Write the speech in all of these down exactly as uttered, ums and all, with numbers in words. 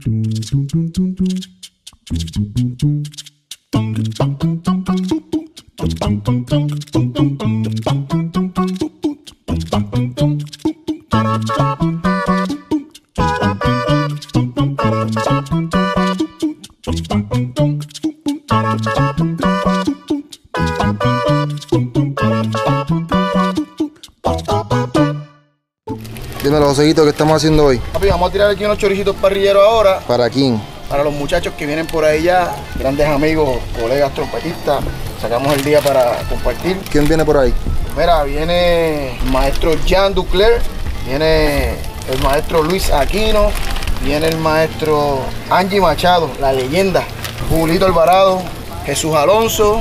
Dímelo, Joséito, ¿qué estamos haciendo hoy? Papi, vamos a tirar aquí unos choricitos parrilleros ahora. ¿Para quién? Para los muchachos que vienen por ahí ya, grandes amigos, colegas trompetistas. Sacamos el día para compartir. ¿Quién viene por ahí? Mira, viene el maestro Jean Ducler, viene el maestro Luis Aquino, viene el maestro Angie Machado, la leyenda, Julito Alvarado, Jesús Alonso,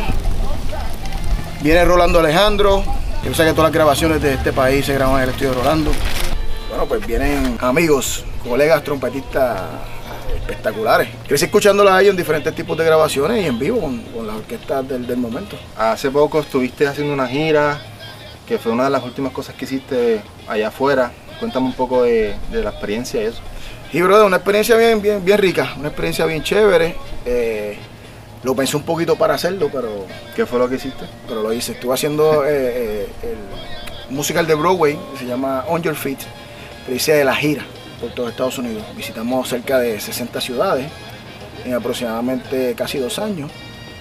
viene Rolando Alejandro. Yo sé que todas las grabaciones de este país se graban en el estudio de Rolando. Bueno, pues vienen amigos, colegas trompetistas espectaculares. Crecí escuchándolas a ellos en diferentes tipos de grabaciones y en vivo con, con las orquestas del, del momento. Hace poco estuviste haciendo una gira, que fue una de las últimas cosas que hiciste allá afuera. Cuéntame un poco de, de la experiencia y eso. Sí, brother, una experiencia bien, bien, bien rica, una experiencia bien chévere. Eh, lo pensé un poquito para hacerlo, pero... ¿Qué fue lo que hiciste? Pero lo hice. Estuve haciendo eh, eh, el musical de Broadway, que se llama On Your Feet. Pero hice de la gira por todo Estados Unidos. Visitamos cerca de sesenta ciudades en aproximadamente casi dos años.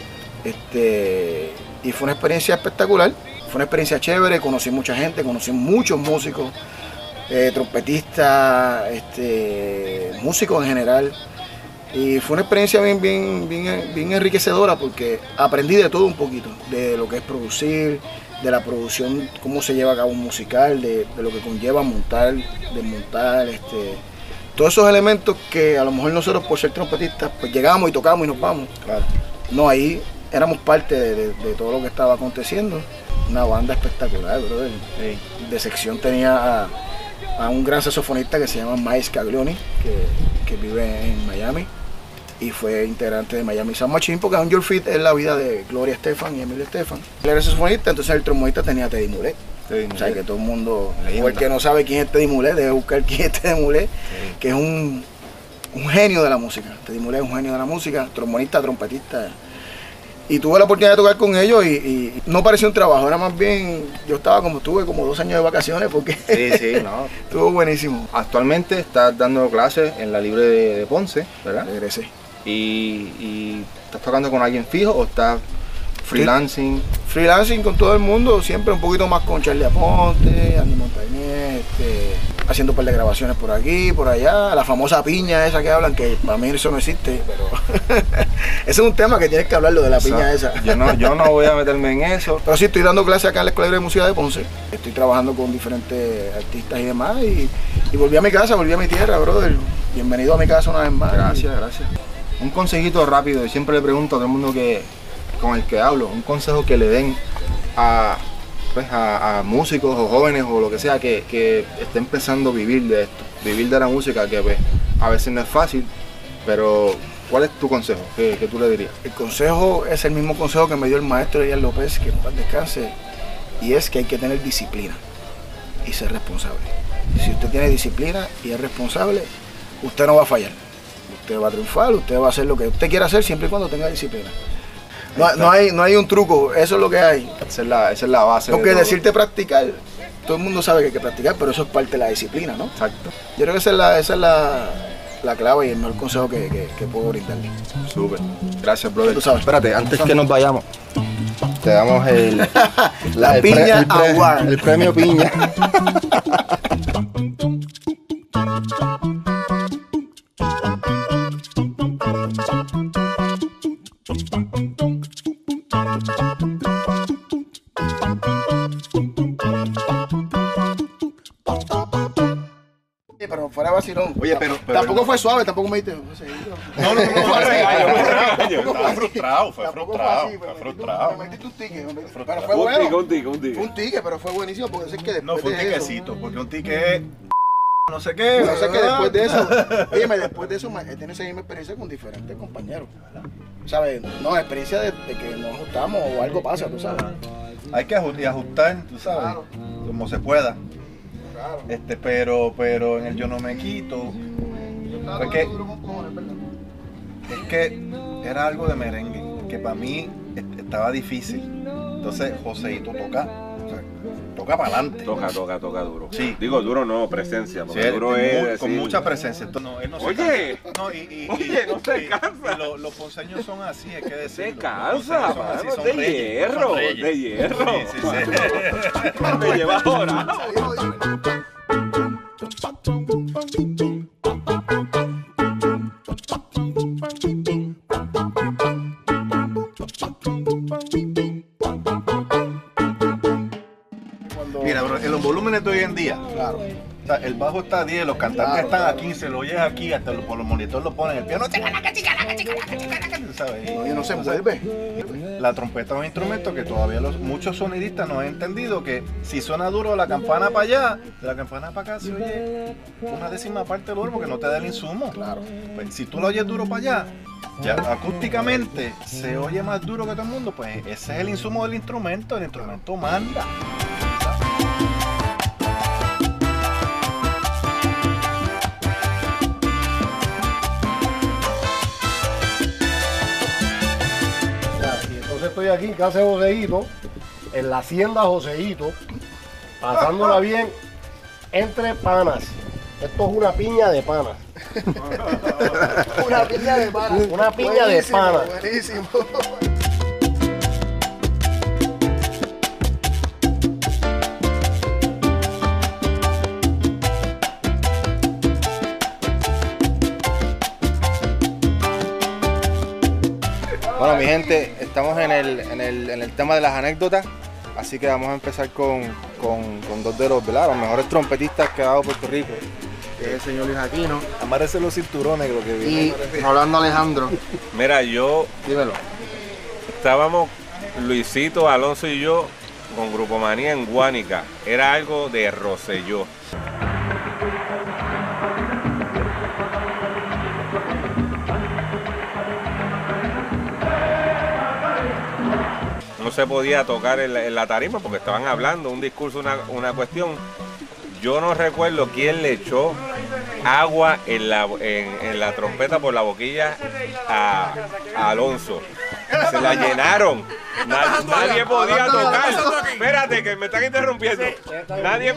Este, y fue una experiencia espectacular, fue una experiencia chévere, conocí mucha gente, conocí muchos músicos, eh, trompetistas, este, músicos en general. Y fue una experiencia bien, bien, bien, bien enriquecedora porque aprendí de todo un poquito, de lo que es producir, de la producción, cómo se lleva a cabo un musical, de, de lo que conlleva montar, desmontar, este, todos esos elementos que a lo mejor nosotros por ser trompetistas pues llegamos y tocamos y nos vamos. Claro. No, ahí éramos parte de, de, de todo lo que estaba aconteciendo. Una banda espectacular, brother. Sí. De sección tenía a, a un gran saxofonista que se llama Mike Caglioni, que, que vive en Miami y fue integrante de Miami Sound Machine, porque On Your Feet es la vida de Gloria Estefan y Emilio Estefan. Él era saxofonista, entonces el trombonista tenía a Teddy Mulet. Teddy Mulet. O sea, que todo el mundo, o el que no sabe quién es Teddy Mulet, debe buscar quién es Teddy Mulet, sí. Que es un, un genio de la música. Teddy Mulet es un genio de la música, trombonista, trompetista. Y tuve la oportunidad de tocar con ellos y, y no parecía un trabajo, era más bien, yo estaba como, tuve como dos años de vacaciones porque sí, sí, no. Estuvo buenísimo. Actualmente estás dando clases en la Libre de, de Ponce, ¿verdad? Regresé. Y, y ¿estás tocando con alguien fijo o estás freelancing? Freelancing con todo el mundo, siempre un poquito más con Charlie Aponte, Andy Montañez, este, haciendo un par de grabaciones por aquí, por allá, la famosa piña esa que hablan, que para mí eso no existe, pero ese es un tema que tienes que hablarlo de la piña esa. Yo no, yo no voy a meterme en eso. Pero sí, estoy dando clases acá en la Escuela de Música de Ponce, estoy trabajando con diferentes artistas y demás, y, y volví a mi casa, volví a mi tierra, brother. Bienvenido a mi casa una vez más. Gracias, gracias. Un consejito rápido, y siempre le pregunto a todo el mundo que, con el que hablo, un consejo que le den a, pues, a, a músicos o jóvenes o lo que sea que, que estén pensando vivir de esto, vivir de la música, que pues, a veces no es fácil, pero ¿cuál es tu consejo? ¿Qué, qué tú le dirías? El consejo es el mismo consejo que me dio el maestro Elian López, que en paz descanse, y es que hay que tener disciplina y ser responsable. Si usted tiene disciplina y es responsable, usted no va a fallar. Usted va a triunfar, usted va a hacer lo que usted quiera hacer siempre y cuando tenga disciplina. No, no, hay, no hay un truco, eso es lo que hay. Esa es la, esa es la base. Porque de decirte practicar, todo el mundo sabe que hay que practicar, pero eso es parte de la disciplina, ¿no? Exacto. Yo creo que esa es la, esa es la, la clave y el mejor consejo que, que, que puedo brindarle. Súper. Gracias, brother. Tú sabes. Espérate, antes que nos vayamos, te damos el... la el Piña pre, el pre, Award. El premio Piña. Pero fuera vacilón. Oye, pero, pero tampoco no. fue suave, tampoco me diste. No, no, no, no, yo estaba frustrado, fue frustrado, fue frustrado. Me metiste un ticket, pero fue bueno. Un ticket, un ticket, Fue un ticket, pero fue buenísimo porque es que después no fue un de eso, tiquecito, porque un ticket es no sé qué. no sé que después de eso, óyeme, después de eso he tenido esa misma experiencia con diferentes compañeros. ¿Sabes? No, experiencia de, de que nos ajustamos o algo pasa, tú sabes. Hay que ajustar, ajustar, tú sabes, Claro. como se pueda. Claro. Este, pero, pero en el yo no me quito, Fue que, es que era algo de merengue, que para mí estaba difícil. Entonces Joseito toca, o sea, toca para adelante. Toca, toca, toca duro. Sí. Digo duro no, presencia. Porque Sí, duro muy- es con decir- mucha presencia. Entonces, no, él no se Oye, cansa. No, y, y- y- oye, no se y- cansa. y lo- los ponceños son así, hay que decirlo. Se Los cansa, ponceños son así, mano, son de reyes, hierro, son reyes. de hierro. Sí, sí, sí. Me lleva ahora. Cuando- Mira, bro, en los volúmenes de hoy en día, Claro. o sea, el bajo está a diez, los cantantes Claro, están claro. a quince, lo oyes aquí, hasta lo- por los monitores lo ponen, el piano, ¿sabes? Y no se Entonces, envuelve. la trompeta es un instrumento que todavía los, muchos sonidistas no han entendido que si suena duro la campana para allá, de la campana para acá se oye una décima parte del duro porque no te da el insumo. Claro. Pues, si tú lo oyes duro para allá, ya acústicamente se oye más duro que todo el mundo, pues ese es el insumo del instrumento, el instrumento manda. Y entonces estoy aquí en casa de Joseito, en la hacienda Joseito, pasándola bien entre panas. Esto es una piña de panas. Una piña de pana. Una piña de Buenísimo, pana. Buenísimo. Bueno, mi gente, estamos en el, en el, en el tema de las anécdotas, así que vamos a empezar con, con, con dos de los, ¿verdad? Los mejores trompetistas que ha dado Puerto Rico, que es el señor Luis Aquino Amárrese los cinturones, lo que y viene. Rolando Alejandro. Mira, yo Dímelo. estábamos, Luisito, Alonso y yo, con Grupo Manía en Guánica. Era algo de Rosselló. No se podía tocar en la, en la tarima porque estaban hablando, un discurso, una, una cuestión. Yo no recuerdo quién le echó agua en la, en, en la trompeta por la boquilla a, a Alonso. Se la llenaron. Na- nadie podía tocar. Espérate, que me están interrumpiendo. Nadie.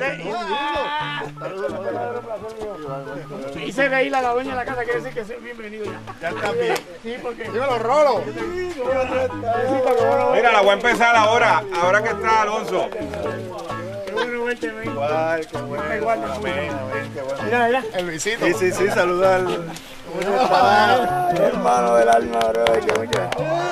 Hice reír a la dueña de la casa, quiere decir que soy bienvenido ya. Ya está bien. Sí, porque. Dímelo, Rolo. Mira, la voy a empezar ahora. Ahora que está Alonso. Qué bueno verte, ven. Igual, qué bueno. Igual, Amén, amén, qué bueno. Mira, mira. El Luisito. Sí, sí, sí, saluda al... Hermano del alma, bro. Que mucho.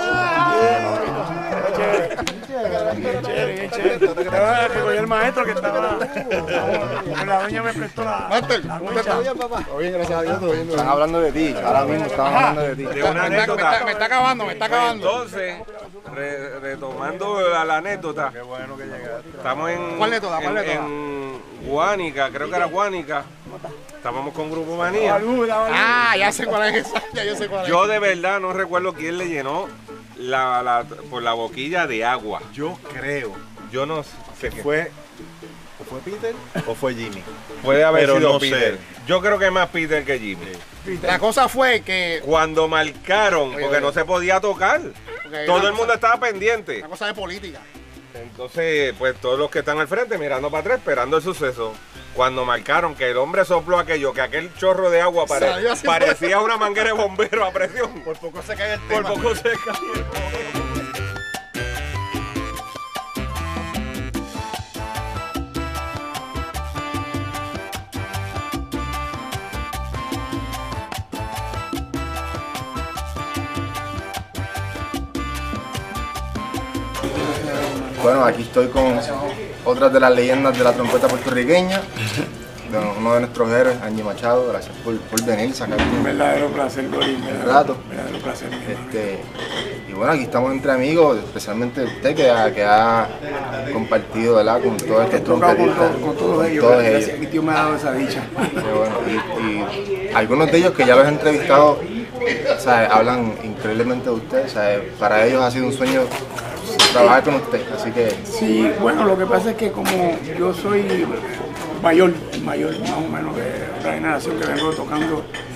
Chévere, bien chévere. Estaba que cogí el maestro que estaba. Que la dueña me prestó la. La concha. Todo bien, gracias a Dios, todo bien. Están hablando de ti, ahora mismo están hablando de ti. De una anécdota. Me está acabando, me está acabando. Entonces, re- retomando la, la anécdota. Qué bueno que llegaste. Estamos en, ¿Cuál de todas? ¿Cuál de en, todas? en Guánica, creo que era Guánica. Estábamos con Grupo Manía. Saluda, Ah, ya sé cuál es esa. Ya yo sé cuál es. Yo de verdad no recuerdo quién le llenó la, la- por la boquilla de agua. Yo creo Yo no sé. que fue... ¿O fue Peter o fue Jimmy? Puede haber pero sido no Peter. sé. Yo creo que es más Peter que Jimmy. La cosa fue que. Cuando marcaron, Oye, porque oye. no se podía tocar. porque Todo una el mundo cosa- estaba pendiente. Una cosa de política. Entonces, pues todos los que están al frente mirando para atrás, esperando el suceso. Cuando marcaron que el hombre sopló aquello, que aquel chorro de agua pare- Salió así parecía una manguera de bombero a presión. Por poco se cae el Por tema. poco se cayó. Bueno, aquí estoy con otras de las leyendas de la trompeta puertorriqueña, de uno de nuestros héroes, Angie Machado. Gracias por, por venir, sacar un Verdadero placer, Gori. rato. Verdadero placer. Este, y bueno, aquí estamos entre amigos, especialmente usted que ha, que ha compartido, ¿verdad?, con todos estos trompetistas. Con todos ellos. todos Gracias, ellos. mi tío me ha dado esa dicha. Qué bueno. Y, y algunos de ellos que ya los he entrevistado, o sea, hablan increíblemente de usted. O sea, para ellos ha sido un sueño trabajar con usted, así que Sí, bueno, lo que pasa es que como yo soy mayor, el mayor más o menos de otra generación que vengo tocando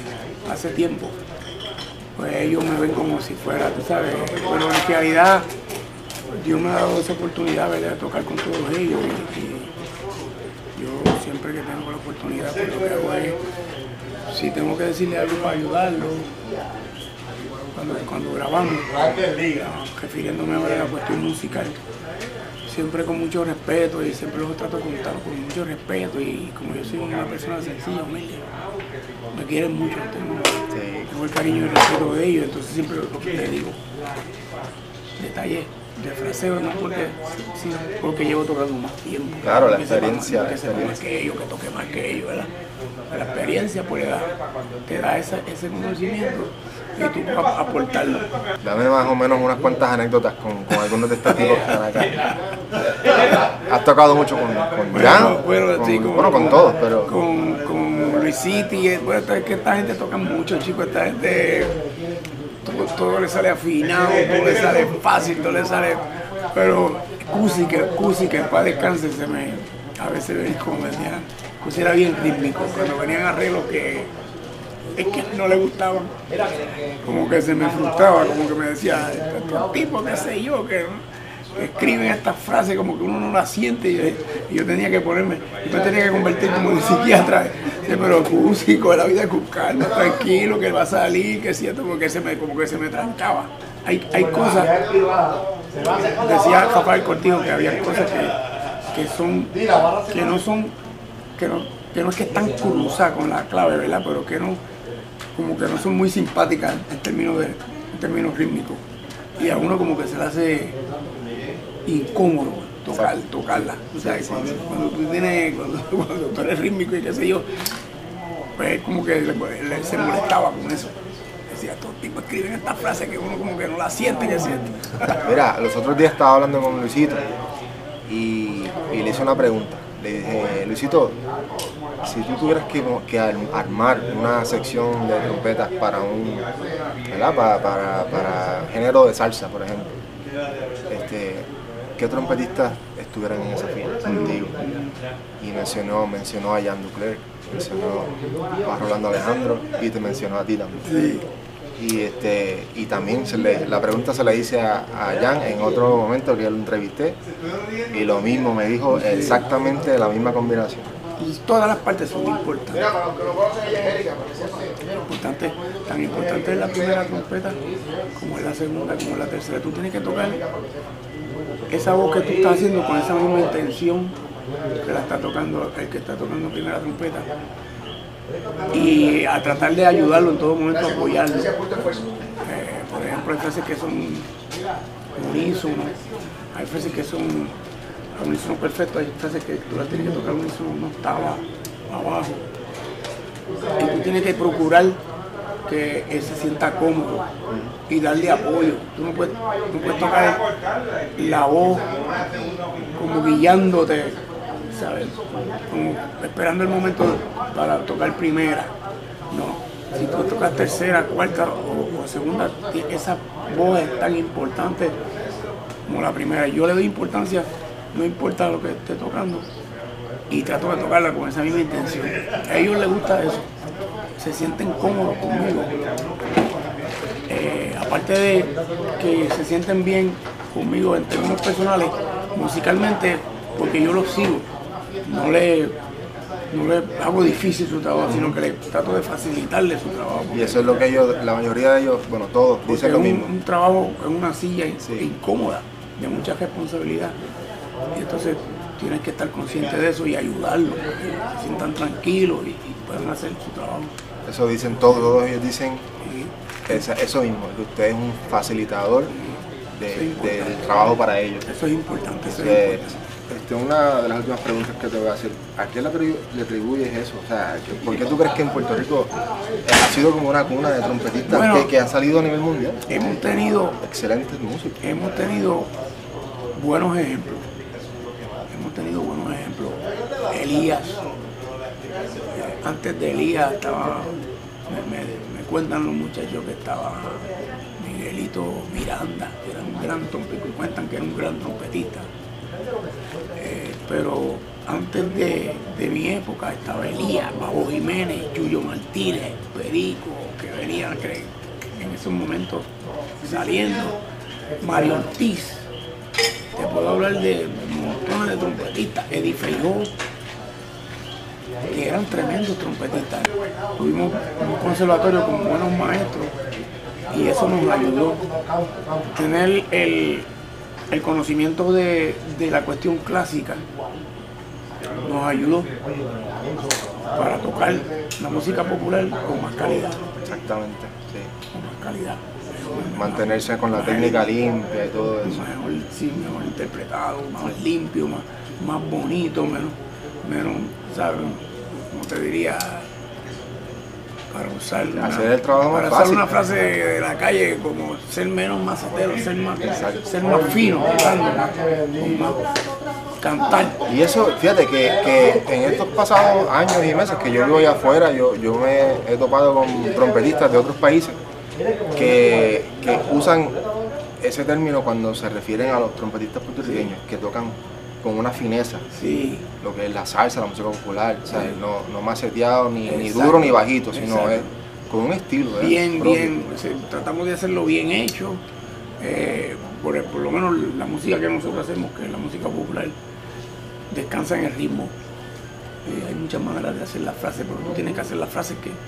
hace tiempo, pues ellos me ven como si fuera, tú sabes, pero en realidad Dios me ha dado esa oportunidad, ¿verdad?, de tocar con todos ellos y, y yo siempre que tengo la oportunidad, pues lo que hago es, si tengo que decirle algo para ayudarlo, cuando, cuando grabamos, refiriéndome a la cuestión musical, siempre con mucho respeto y siempre los trato con, con mucho respeto y como yo soy una persona sencilla, humilde, me quieren mucho, tengo, tengo el cariño y el respeto de ellos, entonces siempre lo que les digo, detalles de fraseo, no porque, sino porque llevo tocando más tiempo. Claro, la experiencia. Que sepa más que ellos, que toque más que ellos, ¿verdad? La experiencia pues te da, te da esa, ese conocimiento y tú puedes aportarlo. Dame más o menos unas cuantas anécdotas con, con algunos de estos tipos que están acá. Has tocado mucho con, con Jan, bueno, bueno, con, sí, con, bueno, con todos, pero... Con, con Luisito, bueno, es que esta gente toca mucho, chicos, esta gente... Todo, todo le sale afinado, todo le sale fácil, todo le sale... Pero Cusi, que Cusi, que para descanse, se me... A veces venía como me decían, Cusi era bien rítmico, cuando venían arreglos que... Es que no le gustaban, como que se me frustraba, como que me decía, estos tipos, qué sé yo, que... escriben estas frases como que uno no las siente y, y yo tenía que ponerme, yo me tenía que convertir como en psiquiatra, sí, pero músico de la vida con calma, tranquilo, que va a salir, que es cierto, porque se me, como que se me trancaba. Hay, hay cosas, decía Rafael Cortijo que había cosas que, que son, que no son, que no, que no es que están cruzadas con la clave, ¿verdad? Pero que no, como que no son muy simpáticas en términos de, en términos rítmicos. Y a uno como que se le hace incómodo tocar, tocarla. O sea, cuando, cuando tú tienes, cuando, cuando tú eres rítmico y qué sé yo, pues como que le, le, se molestaba con eso. Decía, estos tipos escriben estas frases que uno como que no la siente, que siente. Mira, los otros días estaba hablando con Luisito y, y le hice una pregunta. Le dije, Luisito, si tú tuvieras que, que armar una sección de trompetas para un, ¿verdad? Para, para, para género de salsa, por ejemplo, este, ¿qué trompetistas estuvieran en esa fila contigo? Y mencionó, mencionó a Jan Duclerc, mencionó a Rolando Alejandro y te mencionó a ti también. Sí. Y, este, y también se le, la pregunta se la hice a, a Jan en otro momento que yo lo entrevisté y lo mismo me dijo exactamente la misma combinación. Y todas las partes son importantes. Importante, tan importante es la primera trompeta como es la segunda, como es la tercera. Tú tienes que tocar esa voz que tú estás haciendo con esa misma intención que la está tocando el que está tocando primera trompeta. Y a tratar de ayudarlo en todo momento, apoyarlo. Eh, por ejemplo, hay frases que son unísono, hay frases que son unísono perfecto, hay frases que tú las tienes que tocar unísono una octava abajo. Y tú tienes que procurar que él se sienta cómodo y darle apoyo. Tú no puedes, no puedes tocar la voz como guiándote, ¿sabes? Como esperando el momento para tocar primera. No, si tú tocas tercera, cuarta o, o segunda, esa voz es tan importante como la primera. Yo le doy importancia, no importa lo que esté tocando, y trato de tocarla con esa misma intención. A ellos les gusta eso, se sienten cómodos conmigo. Eh, aparte de que se sienten bien conmigo en términos personales, musicalmente, porque yo los sigo. No le, no le hago difícil su trabajo, sino que le trato de facilitarle su trabajo. Y eso es lo que ellos, la mayoría de ellos, bueno, todos dicen lo un, mismo. un trabajo en una silla Sí. incómoda, de mucha responsabilidad. Y entonces tienes que estar consciente de eso y ayudarlos, que se sientan tranquilos y, y puedan hacer su trabajo. Eso dicen todos, todos ellos dicen Y esa, eso mismo, que usted es un facilitador de, Eso es importante. del trabajo para ellos. eso es importante, eso es Que, importante. este, una de las últimas preguntas que te voy a hacer, ¿a quién le, atribu- le atribuyes eso? O sea, que- ¿por qué tú crees que en Puerto Rico ha sido como una cuna de trompetistas Bueno, que, que han salido a nivel mundial? Hemos tenido, Excelentes músicos. hemos tenido buenos ejemplos. Hemos tenido buenos ejemplos. Elías, eh, antes de Elías estaba, me, me, me cuentan los muchachos que estaba Miguelito Miranda, que era un gran trompetista, cuentan que era un gran trompetista. Eh, pero antes de, de mi época estaba Elías, Babo Jiménez, Yuyo Martínez, Perico, que venían que en esos momentos saliendo, Mario Ortiz. Te puedo hablar de montones de trompetistas, Eddie Feijó, que eran tremendos trompetistas. Tuvimos un conservatorio con buenos maestros y eso nos ayudó. Tener el, el conocimiento de, de la cuestión clásica nos ayudó para tocar la música popular con más calidad. Exactamente, sí. Con más calidad. Mantenerse con la técnica limpia y todo eso. Mejor, sí, mejor interpretado, más limpio, más, más bonito, menos, menos, ¿sabes? Como te diría, para usar una, hacer el trabajo más para usar fácil. una frase de la calle, como ser menos macetero, ser más, ser más fino, tocando, más, más cantar. Y eso, fíjate que, que en estos pasados años y meses que yo vivo allá afuera, yo, yo me he topado con trompetistas de otros países que, que usan ese término cuando se refieren a los trompetistas puertorriqueños, que tocan con una fineza, Sí. lo que es la salsa, la música popular, ¿sabes? Sí. No, no maceteado, ni, ni Exacto. duro ni bajito, sino Exacto. es con un estilo, ¿verdad? Bien, propio. bien, o sea, tratamos de hacerlo bien hecho, eh, por, por lo menos la música que nosotros hacemos, que es la música popular, descansa en el ritmo. Eh, hay muchas maneras de hacer las frases, pero tú tienes que hacer las frases que,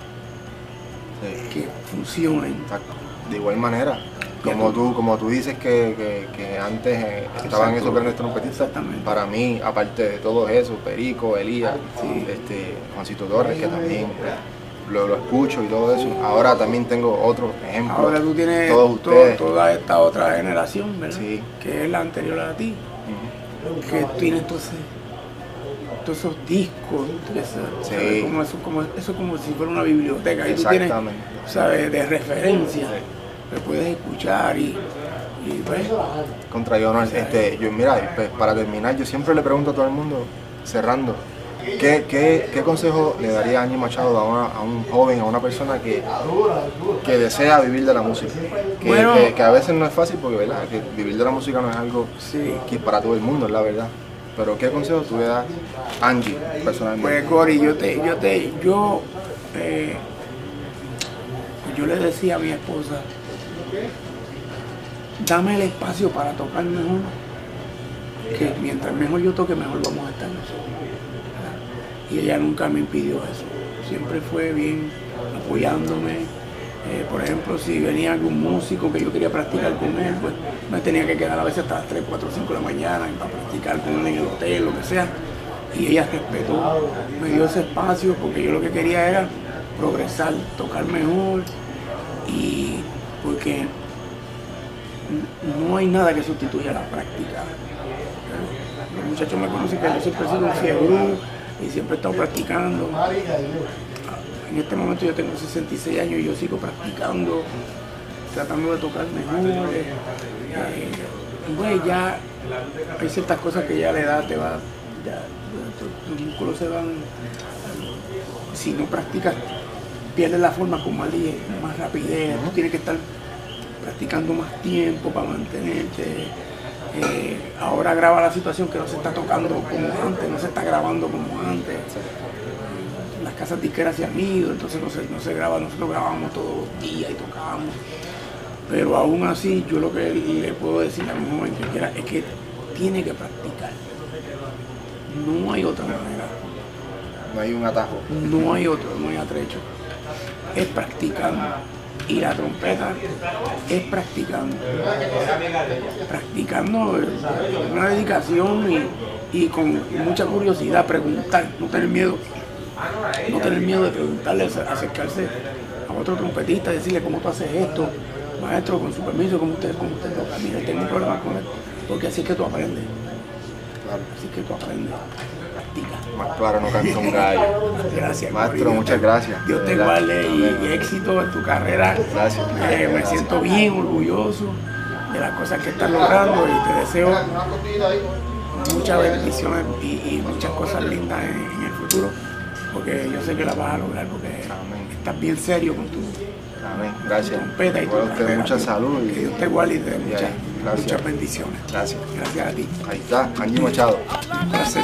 Sí. que funcionen. Exacto. De igual manera, como tú, como tú dices que, que, que antes eh, estaban esos grandes trompetistas, Exactamente. para mí, aparte de todo eso, Perico, Elías, Sí. este, Juancito Torres, que también pues, lo, lo escucho y todo eso. Ahora también tengo otro ejemplo. Ahora tú tienes todos to- ustedes. toda esta otra generación, ¿verdad? Sí. Que es la anterior a ti, Ujú. que tiene entonces todos esos discos, que eso, Sí. ¿sabes? Como eso, como, eso como si fuera una biblioteca. Ahí tú tienes, Exactamente. ¿sabes? De referencia, que puedes escuchar y, y pues, Contra yo, no, este, yo mira, pues, para terminar, yo siempre le pregunto a todo el mundo, cerrando, ¿qué, qué, qué consejo le daría Ángel Machado a, una- a un joven, a una persona que, que desea vivir de la música? Que, Bueno. que, que a veces no es fácil porque, ¿verdad? Que vivir de la música no es algo sí. que es para todo el mundo, es la verdad. Pero ¿qué consejo tú le das a Angie personalmente? Pues Cory, yo te, yo te, yo, eh, yo le decía a mi esposa, dame el espacio para tocar mejor, que mientras mejor yo toque, mejor vamos a estar nosotros. Y ella nunca me impidió eso, siempre fue bien apoyándome. Eh, por ejemplo, si venía algún músico que yo quería practicar con él, pues me tenía que quedar a veces hasta las tres, cuatro, cinco de la mañana para practicar con él en el hotel, lo que sea. Y ella respetó, me dio ese espacio porque yo lo que quería era progresar, tocar mejor, y porque no hay nada que sustituya la práctica. Los muchachos me conocen que yo siempre he sido un fiebrú y siempre he estado practicando. En este momento yo tengo sesenta y seis años y yo sigo practicando, tratando de tocar mejor. Eh, eh, pues ya hay ciertas cosas que ya la edad te va, ya tus, tus músculos se van, si no practicas, pierdes la forma con más, más rapidez, tú tienes que estar practicando más tiempo para mantenerte. Eh, ahora graba la situación que no se está tocando como antes, no se está grabando como antes. Las casas disqueras se han ido, entonces no se, no se graba, nosotros grabamos todos los días y tocábamos. Pero aún así, yo lo que le puedo decir a mi joven que quiera es que tiene que practicar. No hay otra manera, No hay un atajo. no hay otro, no hay atrecho. Es practicando. Y la trompeta es practicando. Practicando con una dedicación y, y con mucha curiosidad, preguntar, no tener miedo. No tener miedo de preguntarle, acercarse a otro trompetista, decirle cómo tú haces esto, maestro, con su permiso, cómo usted, cómo usted toca. Mira, tengo un problema con él, porque así es que tú aprendes. Claro. Así que tú aprendes, practica. Más claro no canta un gallo. Gracias, Maestro, Cory. muchas gracias. Dios te De verdad. guarde y, y éxito en tu carrera. Gracias. Eh, me siento bien orgulloso de las cosas que estás logrando y te deseo muchas bendiciones y, y muchas cosas lindas en, en el futuro, porque yo sé que las vas a lograr, porque Amén. estás bien serio con tu Amén. Gracias. trompeta y tu Igual a usted, carrera. mucha salud. Que Dios te guarde y te dé y mucha, ahí. Gracias. Muchas bendiciones. Gracias. Gracias a ti. Ahí está, Angie Machado. Un placer.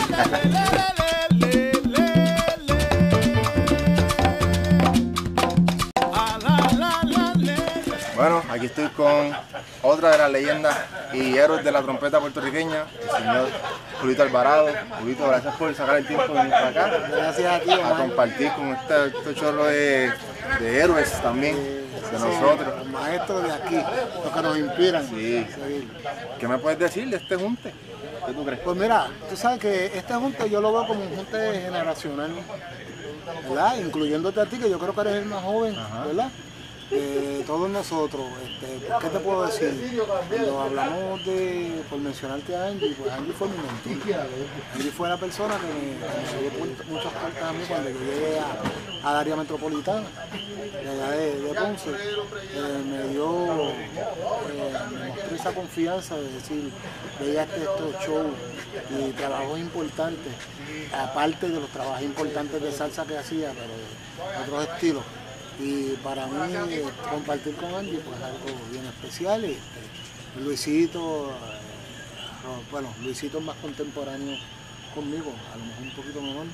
Bueno, aquí estoy con otra de las leyendas y héroes de la trompeta puertorriqueña, el señor Julito Alvarado. Julito, gracias por sacar el tiempo de venir para acá. Gracias a ti, A Omar. compartir con este, este chorro de, de héroes también, de nosotros. Los maestros de aquí, los que nos inspiran. Sí. Sí. ¿Qué me puedes decir de este junte? ¿Qué tú crees? Pues mira, tú sabes que este junte yo lo veo como un junte generacional, ¿verdad? Incluyéndote a ti, que yo creo que eres el más joven, ¿verdad? Eh, todos nosotros, este, ¿qué te puedo decir? Cuando hablamos de, por mencionarte a Angie, pues Angie fue mi mentor. Angie fue la persona que me, que me dio pu- muchas cartas a mí cuando yo llegué a, al área metropolitana, de allá de, de Ponce. Eh, me dio, eh, me mostró esa confianza de decir, veía este, estos shows y trabajos importantes, aparte de los trabajos importantes de salsa que hacía, pero de otros estilos. Y para mí eh, compartir con Angie pues algo bien especial. Este, Luisito, eh, Ro- bueno, Luisito es más contemporáneo conmigo, a lo mejor un poquito menor.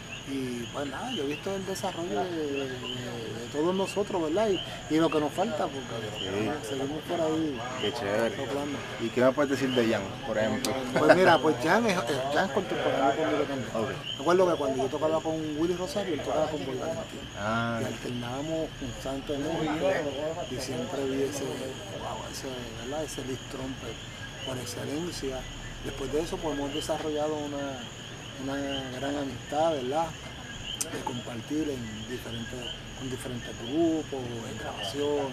Y pues nada, yo he visto el desarrollo de, de- de todos nosotros, ¿verdad? Y, y lo que nos falta, porque eh, seguimos por ahí Qué chévere. soplando. ¿Y qué me puedes decir de Jan, por ejemplo? Pues mira, pues Jan es, eh, Jan es contemporáneo conmigo también. Ok. Recuerdo que cuando yo tocaba con Willy Rosario, él tocaba con Boy Valentín. Ah, Y alternábamos constantemente y siempre vi ese, wow, ese, ¿verdad? ese lead trumpet por excelencia. Después de eso pues hemos desarrollado una, una gran amistad, ¿verdad? De compartir en diferentes, con diferentes grupos, en grabación,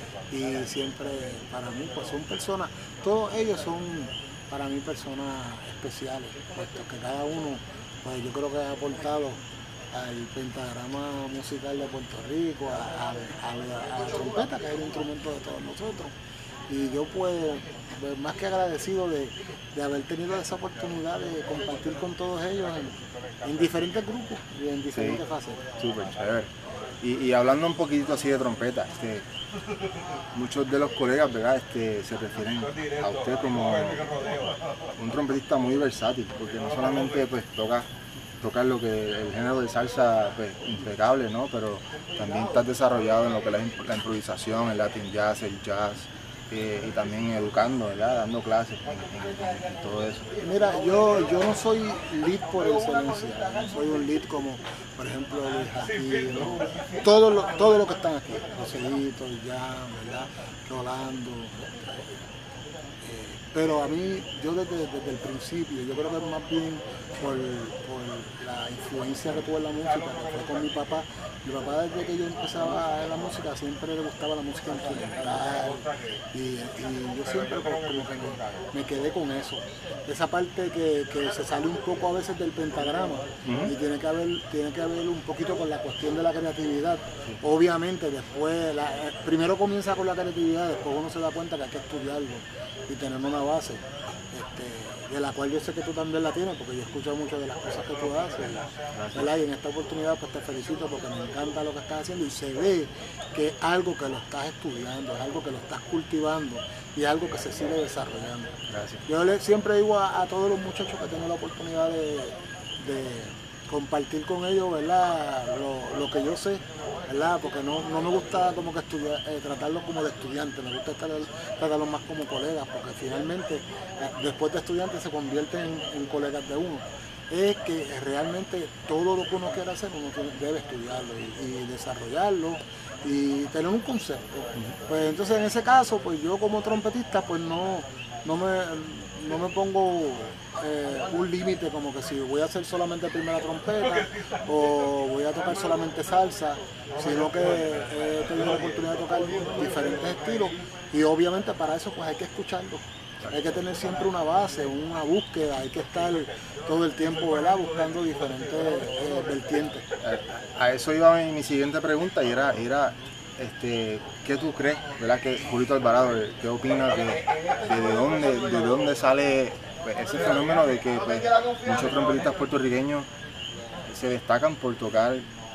y siempre para mí pues son personas, todos ellos son para mí personas especiales, puesto que cada uno pues yo creo que ha aportado al pentagrama musical de Puerto Rico, a, a- a la, a la trompeta, que es el instrumento de todos nosotros. Y yo pues, pues, más que agradecido de, de haber tenido esa oportunidad de compartir con todos ellos en, en diferentes grupos y en diferentes Sí. fases. súper chévere. Y, y hablando un poquitito así de trompeta, este, muchos de los colegas, ¿verdad? Este, se refieren a usted como un trompetista muy versátil, porque no solamente pues toca tocar lo que el género de salsa pues, impecable, ¿no? Pero también estás desarrollado en lo que es la, imp- la improvisación, el Latin jazz, el jazz, eh, y también educando, ¿verdad? Dando clases en, en- en todo eso. Mira, yo, yo no soy lead por excelencia, no soy un lead como, por ejemplo, Luis Jaquín, ¿no? Todo lo, todo lo que están aquí, Joselito, Jan, ¿verdad? Rolando. eh, Pero a mí, yo desde, desde el principio, yo creo que más bien por, por la influencia que tuve en la música, que fue con mi papá. Mi papá desde que yo empezaba a ver la música siempre le gustaba la música instrumental y, y yo siempre pues, como que me, me quedé con eso. Esa parte que, que se sale un poco a veces del pentagrama y tiene que haber tiene que haber un poquito con la cuestión de la creatividad. Obviamente después, la- eh, primero comienza con la creatividad, después uno se da cuenta que hay que estudiarlo y tener una base. Este, de la cual yo sé que tú también la tienes, porque yo he escuchado muchas de las cosas que tú haces, ¿verdad? Y en esta oportunidad pues te felicito porque me encanta lo que estás haciendo y se ve que es algo que lo estás estudiando, es algo que lo estás cultivando y es algo que se sigue desarrollando. Gracias. Yo le, siempre digo a, a todos los muchachos que tienen la oportunidad de, de compartir con ellos, ¿verdad? Lo, lo que yo sé, ¿verdad? Porque no, no me gusta como que estudiar, eh, tratarlos como de estudiantes, me gusta estar, tratarlos más como colegas, porque finalmente eh, después de estudiantes se convierten en, en colegas de uno. Es que realmente todo lo que uno quiere hacer uno tiene- debe estudiarlo y, y desarrollarlo y tener un concepto. Pues entonces en ese caso, pues yo como trompetista, pues no, no me, no me pongo eh, un límite como que si voy a hacer solamente primera trompeta o voy a tocar solamente salsa, sino que he tenido la oportunidad de tocar diferentes estilos y obviamente para eso pues hay que escucharlo. Hay que tener siempre una base, una búsqueda, hay que estar todo el tiempo, ¿verdad? Buscando diferentes eh, vertientes. A eso iba mi, mi siguiente pregunta y era, era este, ¿qué tú crees, verdad? Que Julito Alvarado, ¿qué opinas de, de, de dónde, de dónde sale pues, ese fenómeno de que pues, muchos trompetistas puertorriqueños se destacan por tocar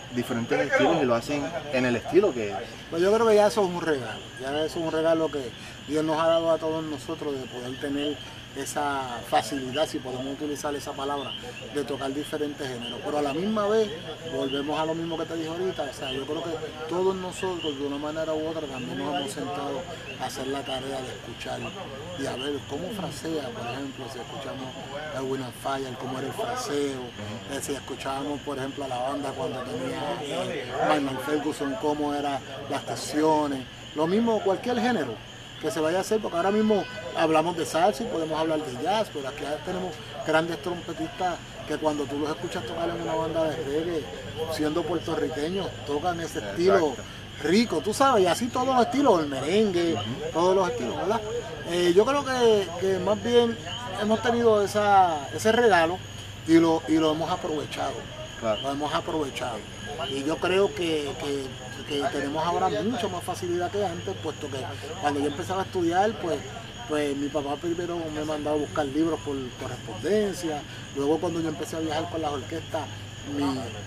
diferentes estilos y lo hacen en el estilo que es. Pues yo creo que ya eso es un regalo, ya eso es un regalo que Dios nos ha dado a todos nosotros de poder tener esa facilidad, si podemos utilizar esa palabra, de tocar diferentes géneros. Pero a la misma vez, volvemos a lo mismo que te dije ahorita, o sea, yo creo que todos nosotros, de una manera u otra, también nos hemos sentado a hacer la tarea de escuchar y a ver cómo frasea, por ejemplo, si escuchamos a Edwin and Fire, cómo era el fraseo, eh, si escuchábamos, por ejemplo, a la banda cuando tenía eh, Michael Ferguson, cómo eran las tensiones, lo mismo cualquier género que se vaya a hacer, porque ahora mismo hablamos de salsa y podemos hablar de jazz, pero aquí tenemos grandes trompetistas que cuando tú los escuchas tocar en una banda de reggae, siendo puertorriqueños, tocan ese estilo rico, tú sabes, y así todos los estilos, el merengue, uh-huh. todos los estilos, ¿verdad? Eh, yo creo que, que más bien hemos tenido esa, ese regalo y lo, y lo hemos aprovechado, claro. lo hemos aprovechado. Y yo creo que, que, que tenemos ahora mucho más facilidad que antes, puesto que cuando yo empezaba a estudiar, pues, pues mi papá primero me mandaba a buscar libros por correspondencia, luego cuando yo empecé a viajar con las orquestas, mi,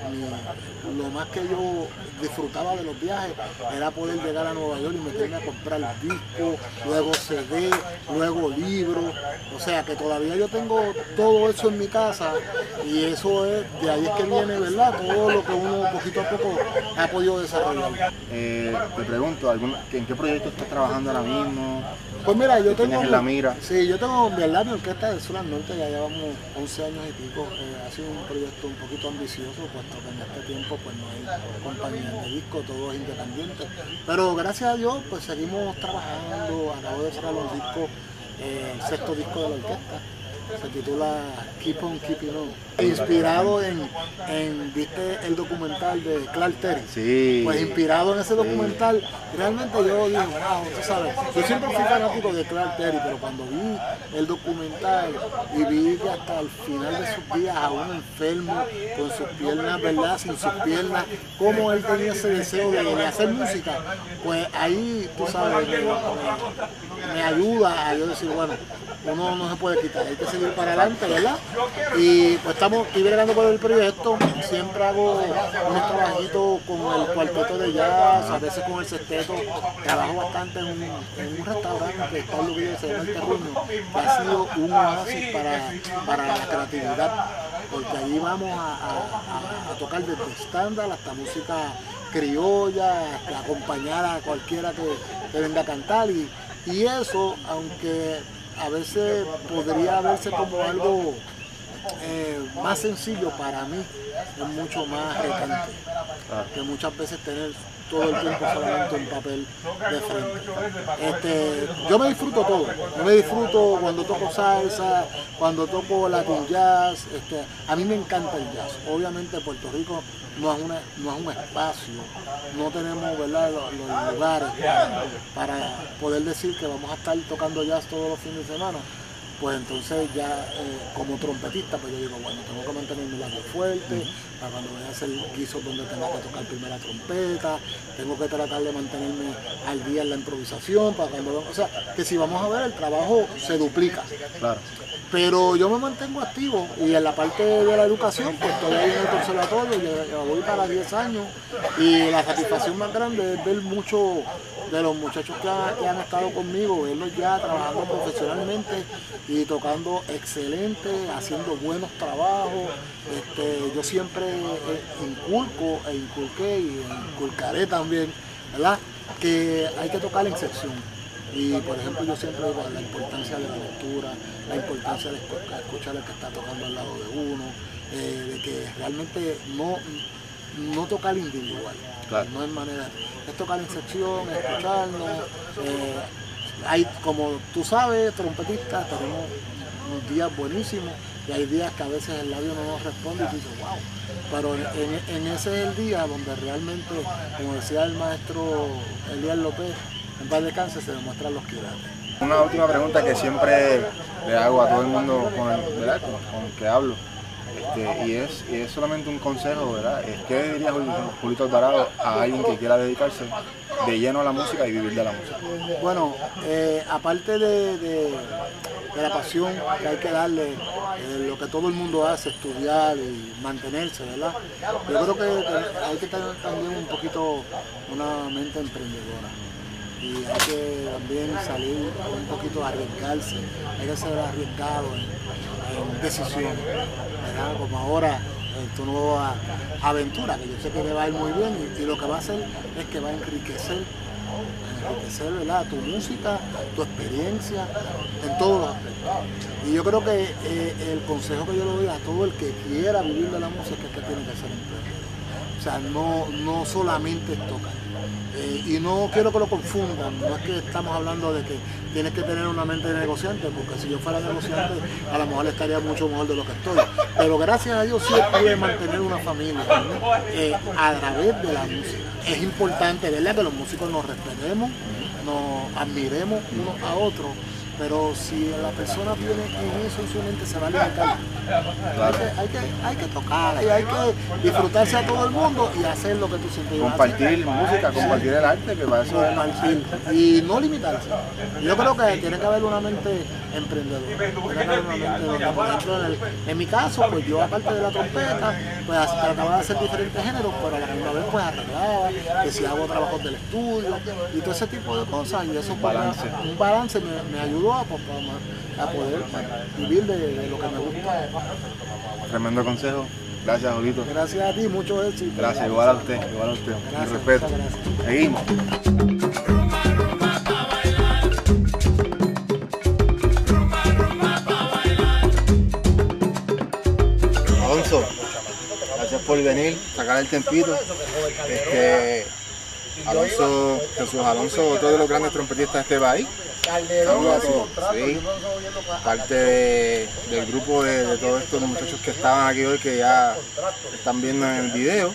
mi, lo más que yo disfrutaba de los viajes era poder llegar a Nueva York y meterme a comprar discos, luego C D, luego libros, o sea que todavía yo tengo todo eso en mi casa y eso es, de ahí es que viene, ¿verdad? Todo lo que uno poquito a poco ha podido desarrollar. Eh, te pregunto, ¿en qué proyecto estás trabajando ahora mismo? Pues mira, yo tengo en la mira. Sí, yo tengo, ¿verdad? Mi orquesta del Sur al Norte, ya llevamos once años y pico, eh, ha sido un proyecto un poquito ambicioso, puesto que en este tiempo pues no hay compañías de disco, todo es independiente, pero gracias a Dios pues seguimos trabajando, acabo de sacar un disco, eh, el sexto disco de la orquesta, se titula Keep On Keeping On, inspirado en, en ¿viste el documental de Clark Terry? Sí. Pues inspirado en ese documental, realmente yo dije, wow, tú sabes, yo siempre fui fanático de Clark Terry, pero cuando vi el documental y vi que hasta el final de sus días, aún enfermo, con sus piernas, ¿verdad? Sin sus piernas, cómo él tenía ese deseo de, de hacer música, pues ahí, tú sabes, me, me, me ayuda a yo decir, bueno, uno no se puede quitar, hay que seguir para adelante, ¿verdad? Y pues estamos, estoy bregando por el proyecto, siempre hago unos trabajitos con el cuarteto de jazz, a veces con el sexteto, trabajo bastante en un, en un restaurante que está en Luquillo, se llama El Terruño, que ha sido un oasis para, para la creatividad, porque allí vamos a, a, a tocar desde estándar hasta música criolla, hasta acompañar a cualquiera que, que venga a cantar, y, y eso, aunque a veces podría verse como algo eh, más sencillo, para mí es mucho más retante, que muchas veces tener todo el tiempo solamente un papel de frente. Este, yo me disfruto todo, yo me disfruto cuando toco salsa, cuando toco latin jazz, este, a mí me encanta el jazz. Obviamente Puerto Rico no es, una, no es un espacio, no tenemos, ¿verdad?, los, los lugares para, para poder decir que vamos a estar tocando jazz todos los fines de semana. Pues entonces ya eh, como trompetista, pues yo digo, bueno, tengo que mantener mi labio fuerte, para cuando voy a hacer guisos donde tenga que tocar primera trompeta, tengo que tratar de mantenerme al día en la improvisación, para cuando, o sea, que si vamos a ver, el trabajo se duplica. Claro. Pero yo me mantengo activo y en la parte de la educación, pues estoy ahí en el conservatorio, ya, ya voy para diez años y la satisfacción más grande es ver muchos de los muchachos que han, que han estado conmigo, verlos ya trabajando profesionalmente y tocando excelente, haciendo buenos trabajos. Este, yo siempre eh, inculco e inculqué y inculcaré también, ¿verdad?, que hay que tocar en sección. Y por ejemplo yo siempre digo la importancia de la lectura, la importancia de escuchar al que está tocando al lado de uno, eh, de que realmente no, no tocar individual, claro. No es manera, es tocar en sección, escucharnos. Eh, hay, como tú sabes, trompetistas, tenemos unos días buenísimos y hay días que a veces el labio no nos responde y tú dices, wow. Pero en, en, en ese es el día donde realmente, como decía el maestro Elías López, en paz descanse, se demuestran los quilates. Una última pregunta que siempre le hago a todo el mundo con el, ¿verdad?, con, con el que hablo, este, y, es, y es solamente un consejo, ¿verdad? ¿Qué diría Julito Alvarado a alguien que quiera dedicarse de lleno a la música y vivir de la música? Bueno, eh, aparte de, de, de la pasión que hay que darle, eh, lo que todo el mundo hace, estudiar y mantenerse, ¿verdad? Yo creo que, que hay que tener también un poquito una mente emprendedora. Y hay que también salir un poquito a arriesgarse, hay que ser arriesgado en, en decisiones, ¿verdad? Como ahora en tu nueva aventura, que yo sé que te va a ir muy bien y, y lo que va a hacer es que va a enriquecer, enriquecer, ¿verdad? Tu música, tu experiencia, en todos los aspectos. Y yo creo que eh, el consejo que yo le doy a todo el que quiera vivir de la música es que tiene que ser emprendedor. O sea, no, no solamente es tocar. Eh, y no quiero que lo confundan, no es que estamos hablando de que tienes que tener una mente de negociante, porque si yo fuera negociante a lo mejor estaría mucho mejor de lo que estoy. Pero gracias a Dios sí pude mantener una familia, ¿no? eh, a través de la música. Es importante, ¿verdad?, que los músicos nos respetemos, nos admiremos unos a otros. Pero si la persona tiene en eso en su mente, se va a limitar. Claro. Hay, que, hay, que, hay que tocar y hay que disfrutarse a todo el mundo y hacer lo que tú sientes. Compartir música, compartir el arte, que va a ser compartir y no limitarse. Yo creo que tiene que haber una mente emprendedora. Tiene que haber una mente donde, por ejemplo, en, el, en mi caso, pues yo aparte de la trompeta, pues trataba de hacer diferentes géneros, pero a la misma vez pues arreglaba, que si hago trabajos del estudio y todo ese tipo de cosas. Y eso, balance. Un balance me, me ayudó A, a poder vivir de, de lo que me gusta. Tremendo consejo. Gracias, Julito. Gracias a ti, mucho éxito. Gracias, igual a usted, igual a usted. Gracias, mi respeto. Seguimos. Alonso, gracias por venir, sacar el tempito. Este, Alonso, Jesús Alonso, otro de los grandes trompetistas de este país. Sí, parte de, del grupo de, de todos estos muchachos que estaban aquí hoy, que ya están viendo en el video,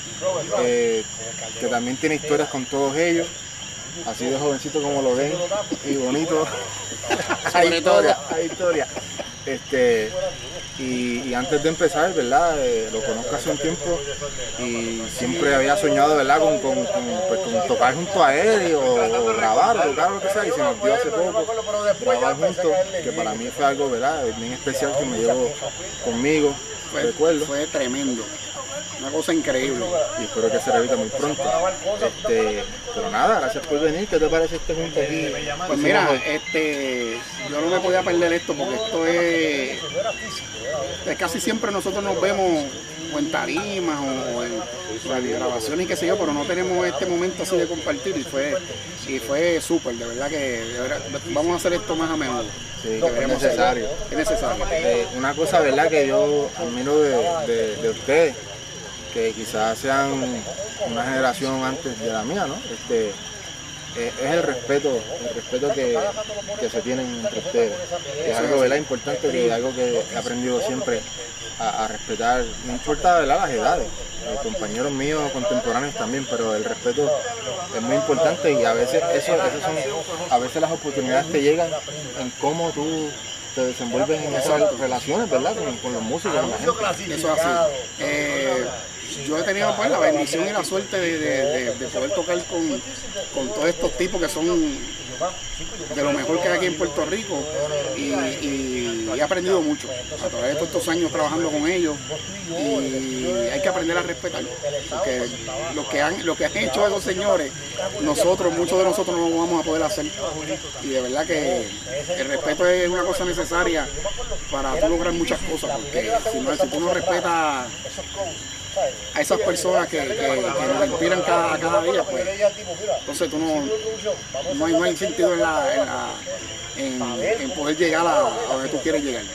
eh, que también tiene historias con todos ellos, así de jovencito como lo ven, y bonito. Hay historia, hay historia. Este, y, y antes de empezar, ¿verdad? Eh, lo conozco hace un tiempo y siempre había soñado, ¿verdad? Con, con, con, pues, con tocar junto a él o, o grabar, o tocar lo que sea, y se nos dio hace poco grabar juntos, que para mí fue algo, ¿verdad?, bien especial, que me llevo conmigo, fue, recuerdo. Fue tremendo. Una cosa increíble. Y espero que se repita muy pronto. Este, pero nada, gracias por venir. ¿Qué te parece este junto aquí? Pues mira, este, yo no me podía perder esto porque esto es, es casi siempre nosotros nos vemos o en tarimas o en grabaciones y qué sé yo, pero no tenemos este momento así de compartir y fue, y fue súper, de verdad que de verdad, vamos a hacer esto más a menudo. Sí, es necesario. Es necesario. Eh, una cosa, ¿verdad?, que yo admiro de, de, de ustedes, que quizás sean una generación antes de la mía, ¿no? Este, eh, es el respeto, el respeto que, que se tienen entre ustedes. Que es algo, ¿verdad?, importante, que es algo que he aprendido siempre a, a respetar, no importa, ¿verdad?, las edades, los compañeros míos contemporáneos también, pero el respeto es muy importante y a veces eso, eso son, a veces las oportunidades te llegan en cómo tú te desenvuelves en esas relaciones, ¿verdad?, con, con los músicos, con la gente. Eso es así. Eh, yo he tenido pues la bendición y la suerte de, de, de, de poder tocar con, con todos estos tipos que son de lo mejor que hay aquí en Puerto Rico y, y, y he aprendido mucho a través de todos estos años trabajando con ellos y hay que aprender a respetar porque lo que han, lo que han hecho esos señores, nosotros, muchos de nosotros no lo vamos a poder hacer y de verdad que el respeto es una cosa necesaria para tú lograr muchas cosas porque si, no, si tú no respetas a esas personas que, que, que nos inspiran cada, cada día, pues entonces tú no, no, hay, no hay sentido en, la, en, la, en, en poder llegar a, a donde tú quieres llegar.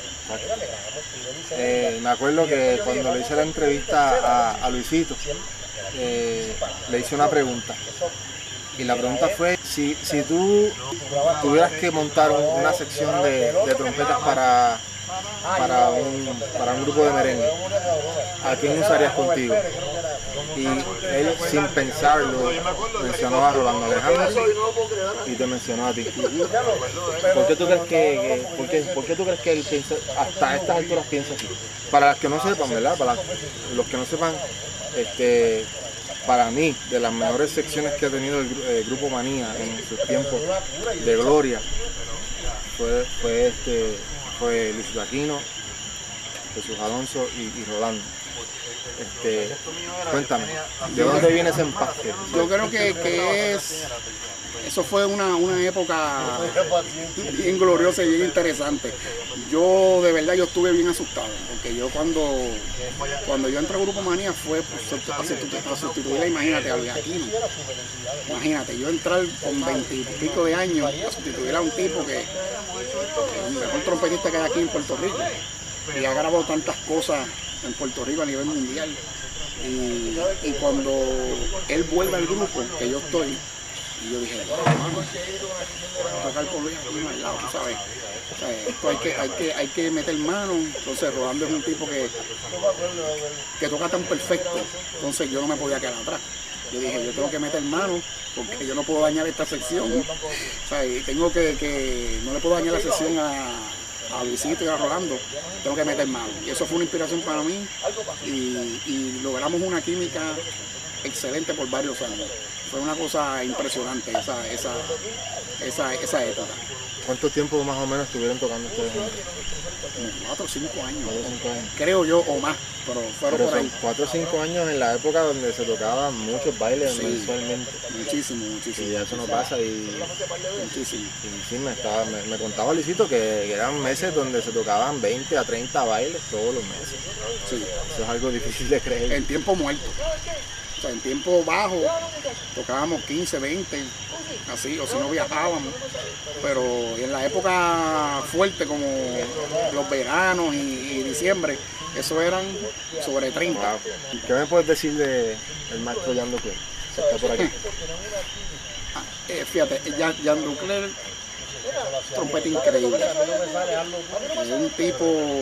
Eh, me acuerdo que cuando le hice la entrevista a, a Luisito, eh, le hice una pregunta. Y la pregunta fue, si, si tú tuvieras que montar un, una sección de, de trompetas para, para, un, para un grupo de merengue, ¿a quién usarías contigo? Y él, sin pensarlo, mencionó a Rolando Alejandro y te mencionó a ti. ¿Por qué tú crees que, que, por qué, por qué tú crees que él piensa, hasta estas alturas piensa así? Para los que no sepan, ¿verdad? Para los que no sepan, este... para mí, de las mejores secciones que ha tenido el, el Grupo Manía en sus tiempos de gloria, fue, fue, este, fue Luisito Aquino, Jesús Alonso y, y Rolando. Este, cuéntame, ¿de dónde viene ese empaste? Yo creo que, que es, eso fue una, una época bien gloriosa y bien interesante. Yo de verdad yo estuve bien asustado, porque yo cuando, cuando yo entré a Grupo Manía fue pues, a sustituir, a sustituir, imagínate, a Luis Aquino. Imagínate, yo entrar con veintipico de años a sustituir a un tipo que, que es el mejor trompetista que hay aquí en Puerto Rico y ha grabado tantas cosas en Puerto Rico a nivel mundial. Y, y cuando él vuelve al grupo que yo estoy, y yo dije, hermano, tocar con Luis Aquino al lado, tú sabes. O sea, esto hay que, hay que, hay que meter mano. Entonces Rolando es un tipo que, que toca tan perfecto, entonces yo no me podía quedar atrás. Yo dije, yo tengo que meter mano porque yo no puedo dañar esta sección. O sea, y tengo que, que, no le puedo dañar la sección a, a Luisito y a Rolando, tengo que meter mano. Y eso fue una inspiración para mí y, y logramos una química excelente por varios años. Fue una cosa impresionante esa, esa, esa, esa época. ¿Cuánto tiempo más o menos estuvieron tocando ustedes juntos? Cuatro o cinco años, Cuatro o cinco años. creo yo, o más, pero fueron Pero por son ahí. cuatro o cinco años en la época donde se tocaban muchos bailes Sí. mensualmente. Muchísimo, muchísimo. Y ya eso no pasa y, Muchísimo. y sí, me, estaba, me, me contaba Luisito que, que eran meses donde se tocaban veinte a treinta bailes todos los meses. Sí. Eso es algo difícil de creer. En tiempo muerto. O sea, en tiempo bajo tocábamos quince, veinte, así, o si no viajábamos. Pero en la época fuerte como los veranos y, y diciembre, eso eran sobre treinta. Wow. ¿Qué me puedes decir de el maestro Jan Ducler? Se está por aquí. Ah, eh, fíjate, Jan, Jan Ducler, trompeta increíble. Es un tipo,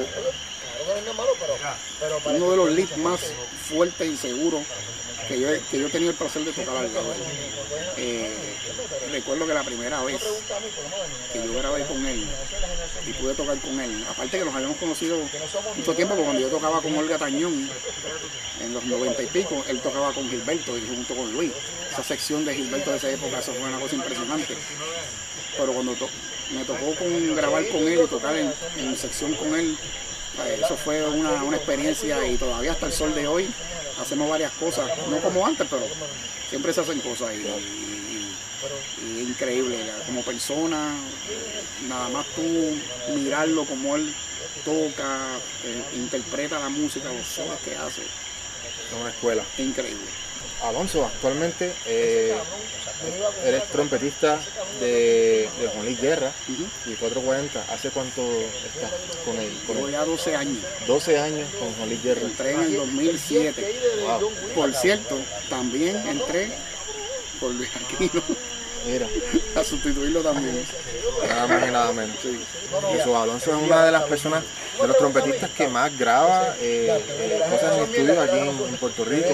uno de los leads más fuertes y seguros que yo, que yo he tenido el placer de tocar al lado. Eh, recuerdo que la primera vez que yo grabé con él y pude tocar con él, aparte que nos habíamos conocido mucho tiempo, porque cuando yo tocaba con Olga Tañón en los noventa y pico, él tocaba con Gilberto y junto con Luis. Esa sección de Gilberto de esa época, eso fue una cosa impresionante. Pero cuando to me tocó con, grabar con él y tocar en, en sección con él, eso fue una, una experiencia y todavía hasta el sol de hoy hacemos varias cosas, no como antes, pero siempre se hacen cosas y, y, y es increíble como persona, nada más tú mirarlo como él toca, eh, interpreta la música, los solos que hace. Es una escuela. Increíble. Alonso, actualmente eh, eres trompetista de, de Juan Luis Guerra Uh-huh. y cuatro cuarenta. ¿Hace cuánto estás con él? Con Llevo él? ya doce años. doce años con Juan Luis Guerra. Entré en el dos mil siete. Wow. Por cierto, también entré por Luis Aquino Mira, a sustituirlo también. nada más y nada menos. Jesús Alonso es una de las personas, de los trompetistas que más graba eh, eh, cosas en estudio aquí en, en Puerto Rico,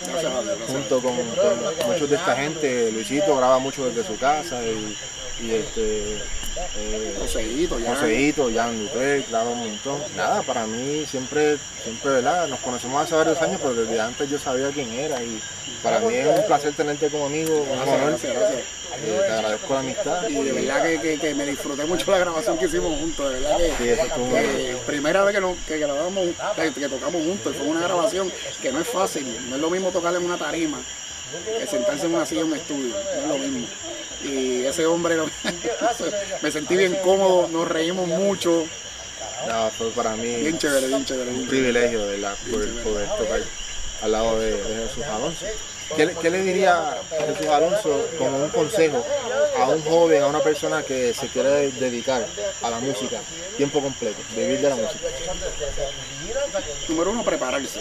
junto con, con muchos de esta gente. Luisito graba mucho desde su casa y, y este eh, Joseíto, ya. Joseíto, Jan Ducler, graba un montón. Nada, para mí siempre, siempre, ¿verdad? Nos conocemos hace varios años, pero desde antes yo sabía quién era y para mí es un placer tenerte como amigo, un Gracias, honor. gracias, gracias. Eh, te agradezco la amistad. Y de verdad que, que, que me disfruté mucho la grabación que hicimos juntos, de verdad que, Sí, eso estuvo que primera vez que, nos, que grabamos, que, que tocamos juntos, fue una grabación que no es fácil, no es lo mismo tocar en una tarima que sentarse en una silla en un estudio, no es lo mismo. Y ese hombre, lo- me sentí bien cómodo, nos reímos mucho, No, fue para mí bien chévere, bien chévere. un bien chévere. privilegio, de verdad, poder, poder tocar al lado de, de Jesús Alonso. ¿Qué, le- qué le diría Jesús Alonso como un consejo a un joven, a una persona que se quiere dedicar a la música, tiempo completo, vivir de la música? Número uno, prepararse.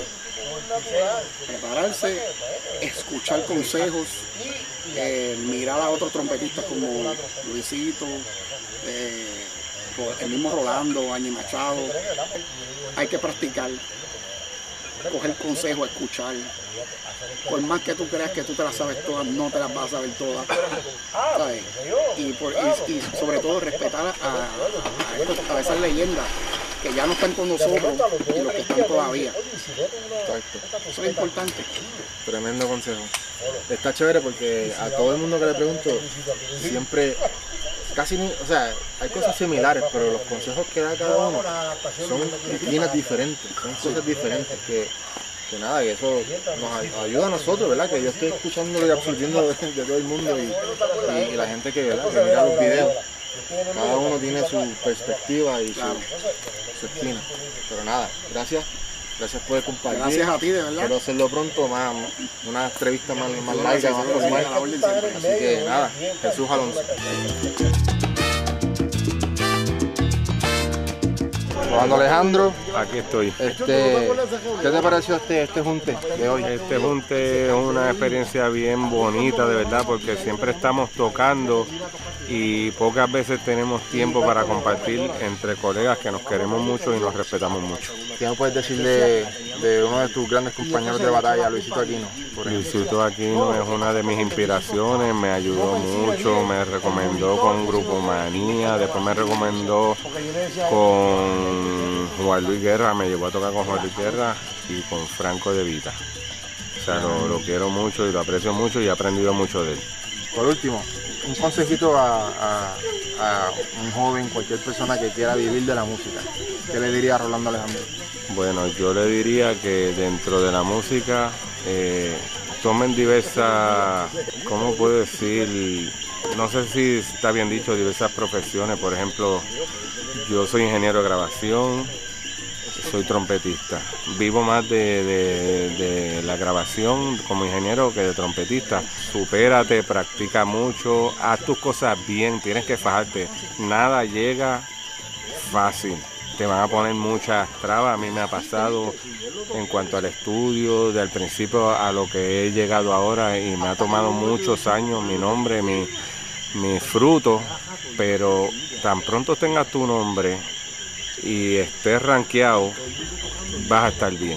Prepararse, escuchar consejos, eh, mirar a otros trompetistas como Luisito, eh, el mismo Rolando, Añe Machado. Hay que practicar, coger consejos, escuchar. Por más que tú creas que tú te las sabes todas, no te las vas a saber todas. ¿Sabes? Y, por- y- y sobre todo respetar a, a, estos- a esas leyendas que ya no están con nosotros y los que están todavía. Exacto. Eso es importante. Tremendo consejo. Está chévere porque a todo el mundo que le pregunto siempre casi ni, o sea, hay cosas similares, pero los consejos que da cada uno son esquinas diferentes, son cosas diferentes que, que nada, que eso nos ayuda a nosotros, ¿verdad? Que yo estoy escuchando y absorbiendo de, de todo el mundo y, y, y la gente que, ¿verdad? Que mira los videos. Cada uno tiene su perspectiva y su, su esquina. Pero nada, gracias. Gracias por compartir. Gracias a ti, de verdad. Quiero hacerlo pronto, más, una entrevista más, más larga, más formal. Así que nada, Jesús Alonso. Juan Alejandro, aquí estoy. Este, ¿Qué te pareció este, este junte de hoy? Este junte es una experiencia bien bonita, de verdad, porque siempre estamos tocando y pocas veces tenemos tiempo para compartir entre colegas que nos queremos mucho y nos respetamos mucho. ¿Qué me puedes decir de, de uno de tus grandes compañeros de batalla, Luisito Aquino? Luisito Aquino es una de mis inspiraciones, me ayudó mucho, me recomendó con Grupo Manía, después me recomendó con Juan Luis Guerra, me llevó a tocar con Juan Luis Guerra y con Franco De Vita. O sea, lo, lo quiero mucho y lo aprecio mucho y he aprendido mucho de él. Por último, un consejito a, a, a un joven, cualquier persona que quiera vivir de la música. ¿Qué le diría a Rolando Alejandro? Bueno, yo le diría que dentro de la música eh, tomen diversas, ¿cómo puedo decir? No sé si está bien dicho, diversas profesiones. Por ejemplo, yo soy ingeniero de grabación, soy trompetista. Vivo más de, de, de la grabación como ingeniero que de trompetista. Supérate, practica mucho, haz tus cosas bien, tienes que fajarte. Nada llega fácil. Te van a poner muchas trabas, a mí me ha pasado en cuanto al estudio, del principio a lo que he llegado ahora y me ha tomado muchos años, mi nombre, mi, mi fruto, pero tan pronto tengas tu nombre y estés rankeado, vas a estar bien.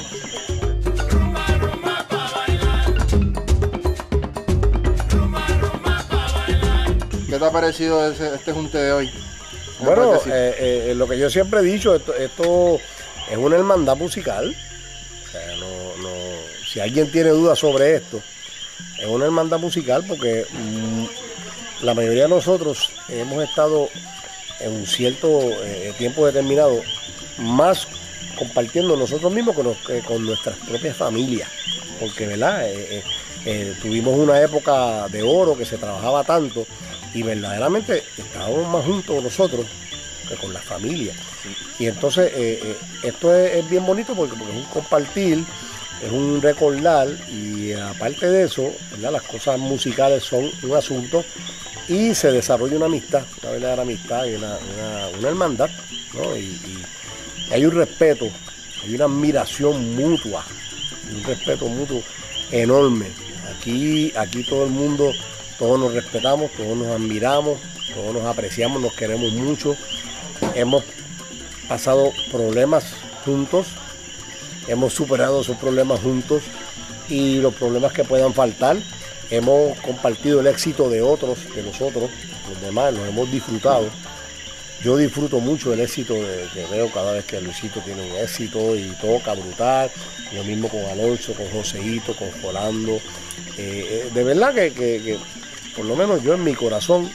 ¿Qué te ha parecido ese, este junte de hoy? Bueno, eh, eh, lo que yo siempre he dicho, esto, esto es una hermandad musical. O sea, no, no, si alguien tiene dudas sobre esto, es una hermandad musical porque mmm, la mayoría de nosotros hemos estado en un cierto eh, tiempo determinado más compartiendo nosotros mismos con, eh, con nuestras propias familias. Porque, ¿verdad? Eh, eh, eh, tuvimos una época de oro que se trabajaba tanto. Y verdaderamente estábamos más juntos nosotros que con la familia. Y entonces eh, eh, esto es, es bien bonito porque, porque es un compartir, es un recordar y aparte de eso, ¿verdad? Las cosas musicales son un asunto y se desarrolla una amistad, una verdadera amistad y una, una, una hermandad, ¿no? Y, y hay un respeto, hay una admiración mutua, un respeto mutuo enorme. Aquí, aquí todo el mundo... Todos nos respetamos, todos nos admiramos, todos nos apreciamos, nos queremos mucho. Hemos pasado problemas juntos, hemos superado esos problemas juntos y los problemas que puedan faltar. Hemos compartido el éxito de otros, de nosotros, los demás, los hemos disfrutado. Yo disfruto mucho el éxito de, que veo cada vez que Luisito tiene un éxito y toca brutal. Lo mismo con Alonso, con Joseito, con Rolando. Eh, de verdad que, que, que por lo menos yo en mi corazón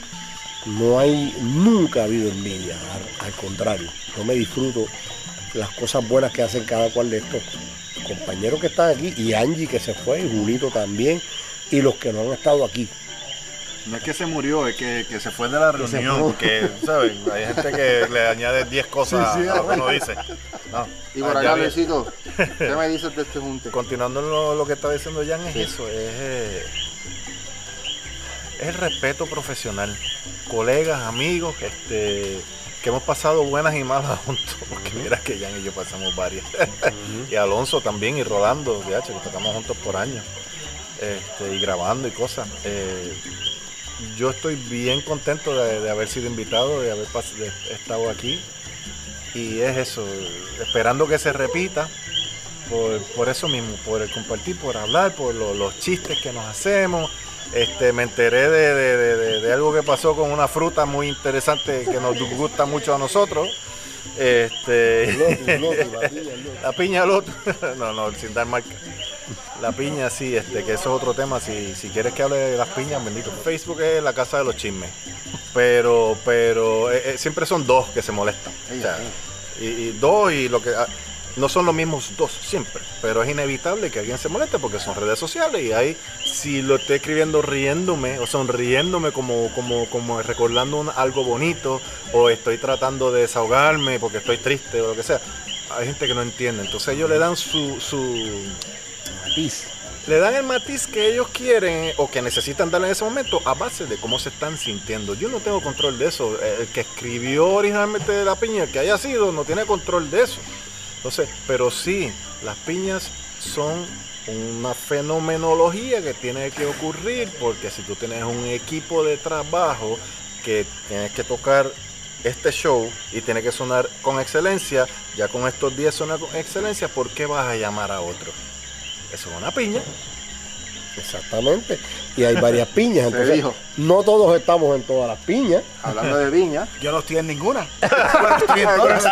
no hay, nunca ha habido envidia, al, al contrario, yo me disfruto las cosas buenas que hacen cada cual de estos compañeros que están aquí y Angie que se fue y Julito también y los que no han estado aquí. No es que se murió, es que, que se fue de la reunión, porque, ¿sabes? Hay gente que le añade diez cosas sí, sí, a lo que uno dice. No, y por acá, Luisito, ¿qué me dices de este junte? Continuando lo, lo que está diciendo Jan, es sí. eso, es, eh, es el respeto profesional. Colegas, amigos, este, que hemos pasado buenas y malas juntos, porque mira que Jan y yo pasamos varias. Uh-huh. Y Alonso también, y Rolando, de H, que tocamos juntos por años, este, y grabando y cosas. Eh, Yo estoy bien contento de, de haber sido invitado, de haber pas- de estado aquí. Y es eso, esperando que se repita, por, por eso mismo, por el compartir, por hablar, por lo, los chistes que nos hacemos. Este, me enteré de, de, de, de, de algo que pasó con una fruta muy interesante que nos gusta mucho a nosotros. Este, el loto, el loto, la piña, el loto. La piña loto. No, no, sin dar marca. La piña, sí, este, que eso es otro tema. Si, si quieres que hable de las piñas, bendito. Facebook es la casa de los chismes. pero pero eh, eh, siempre son dos que se molestan. O sea, y, y dos y lo que... Ah, no son los mismos dos siempre, pero es inevitable que alguien se moleste porque son redes sociales y ahí si lo estoy escribiendo riéndome o sonriéndome como, como, como recordando un, algo bonito o estoy tratando de desahogarme porque estoy triste o lo que sea, hay gente que no entiende, entonces ellos le dan su, su matiz, le dan el matiz que ellos quieren o que necesitan darle en ese momento a base de cómo se están sintiendo. Yo no tengo control de eso, el que escribió originalmente de la piña, el que haya sido, no tiene control de eso. Entonces, pero sí, las piñas son una fenomenología que tiene que ocurrir, porque si tú tienes un equipo de trabajo que tienes que tocar este show y tiene que sonar con excelencia, ya con estos días suena con excelencia, ¿por qué vas a llamar a otro? Eso es una piña. Exactamente. Y hay varias piñas, entonces dijo. No todos estamos en todas las piñas. Hablando de piñas, yo no estoy en ninguna. Bueno, estoy en todas.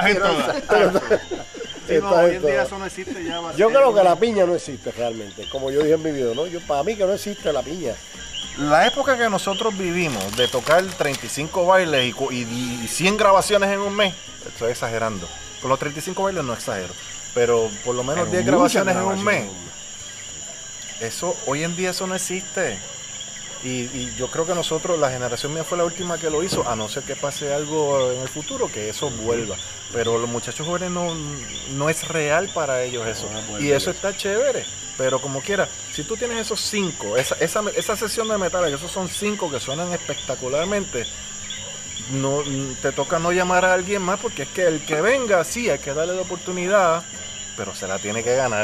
Sí, no, hoy en día eso no existe ya. Yo creo que la piña no existe realmente, como yo dije en mi video, ¿no? Yo, para mí que no existe la piña. La época que nosotros vivimos de tocar treinta y cinco bailes y, y, y cien grabaciones en un mes, estoy exagerando. Con los treinta y cinco bailes no exagero, pero por lo menos pero diez grabaciones, grabaciones en un mes. Eso, hoy en día eso no existe. Y, y yo creo que nosotros, la generación mía fue la última que lo hizo, a no ser que pase algo en el futuro, que eso vuelva. Pero los muchachos jóvenes no, no es real para ellos eso. Y eso está chévere. Pero como quiera, si tú tienes esos cinco, esa, esa, esa sesión de metales, esos son cinco que suenan espectacularmente, no, te toca no llamar a alguien más, porque es que el que venga, sí, hay que darle la oportunidad, pero se la tiene que ganar.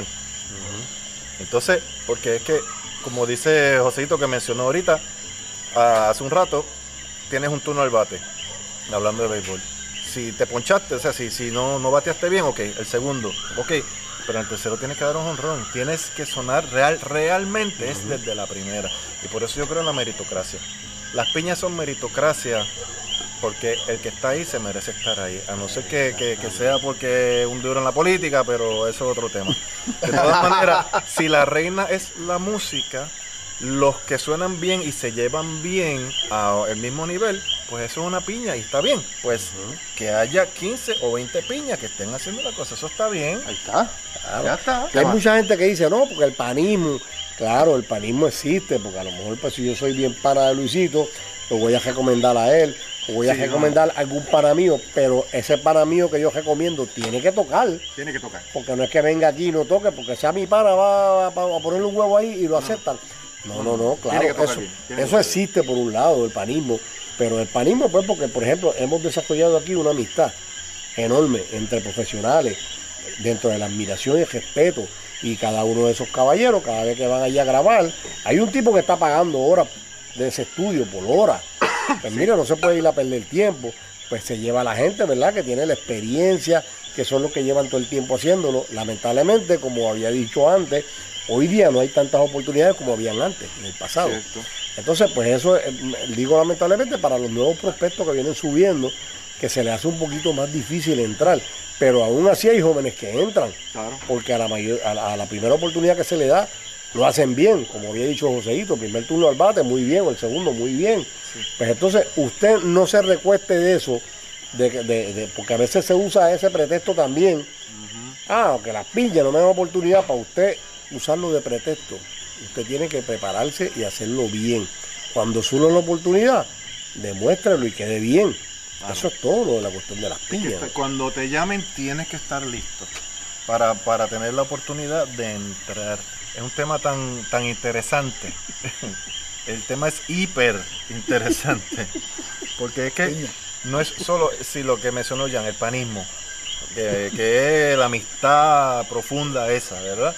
Uh-huh. Entonces, porque es que, como dice Joséito que mencionó ahorita, uh, hace un rato, tienes un turno al bate, hablando de béisbol. Si te ponchaste, o sea, si, si no, no bateaste bien, ok, el segundo, ok, pero el tercero tienes que dar un jonrón, tienes que sonar real, realmente, uh-huh. es desde la primera. Y por eso yo creo en la meritocracia. Las piñas son meritocracia, porque el que está ahí se merece estar ahí, a no ser que, que, que sea porque un duro en la política, pero eso es otro tema. De todas maneras, si la reina es la música, los que suenan bien y se llevan bien al mismo nivel, pues eso es una piña y está bien. Pues uh-huh. que haya quince o veinte piñas que estén haciendo la cosa, eso está bien. Ahí está, claro. Ya está. Hay mucha gente que dice, no, porque el panismo, claro, el panismo existe, porque a lo mejor pues, si yo soy bien pana de Luisito, lo voy a recomendar a él, o voy a sí, recomendar no. algún pana mío, pero ese pana mío que yo recomiendo tiene que tocar. Tiene que tocar. Porque no es que venga aquí y no toque, porque sea mi pana va a, a ponerle un huevo ahí y lo aceptan. No, no, no, claro, eso, eso existe por un lado, el panismo, pero el panismo pues porque, por ejemplo, hemos desarrollado aquí una amistad enorme entre profesionales, dentro de la admiración y el respeto, y cada uno de esos caballeros, cada vez que van allá a grabar, hay un tipo que está pagando horas de ese estudio por hora. Pues mira, no se puede ir a perder tiempo, pues se lleva a la gente, ¿verdad?, que tiene la experiencia, que son los que llevan todo el tiempo haciéndolo. Lamentablemente, como había dicho antes, hoy día no hay tantas oportunidades como habían antes, en el pasado. Cierto. Entonces, pues eso, digo lamentablemente, para los nuevos prospectos que vienen subiendo, que se les hace un poquito más difícil entrar. Pero aún así hay jóvenes que entran, claro. porque a la, mayor, a, la, a la primera oportunidad que se le da, lo hacen bien, como había dicho Joséito, primer turno al bate, muy bien, o el segundo, muy bien. Sí. Pues entonces, usted no se recueste de eso, de, de, de, porque a veces se usa ese pretexto también. Uh-huh. Ah, que las piñas no me dan oportunidad para usted usarlo de pretexto. Usted tiene que prepararse y hacerlo bien. Cuando surja la oportunidad, demuéstralo y quede bien. Claro. Eso es todo lo de la cuestión de las piñas. Es que cuando te llamen tienes que estar listo para, para tener la oportunidad de entrar. Es un tema tan, tan interesante. El tema es hiper interesante. Porque es que no es solo si lo que mencionó Jan, el panismo, que, que es la amistad profunda esa, ¿verdad?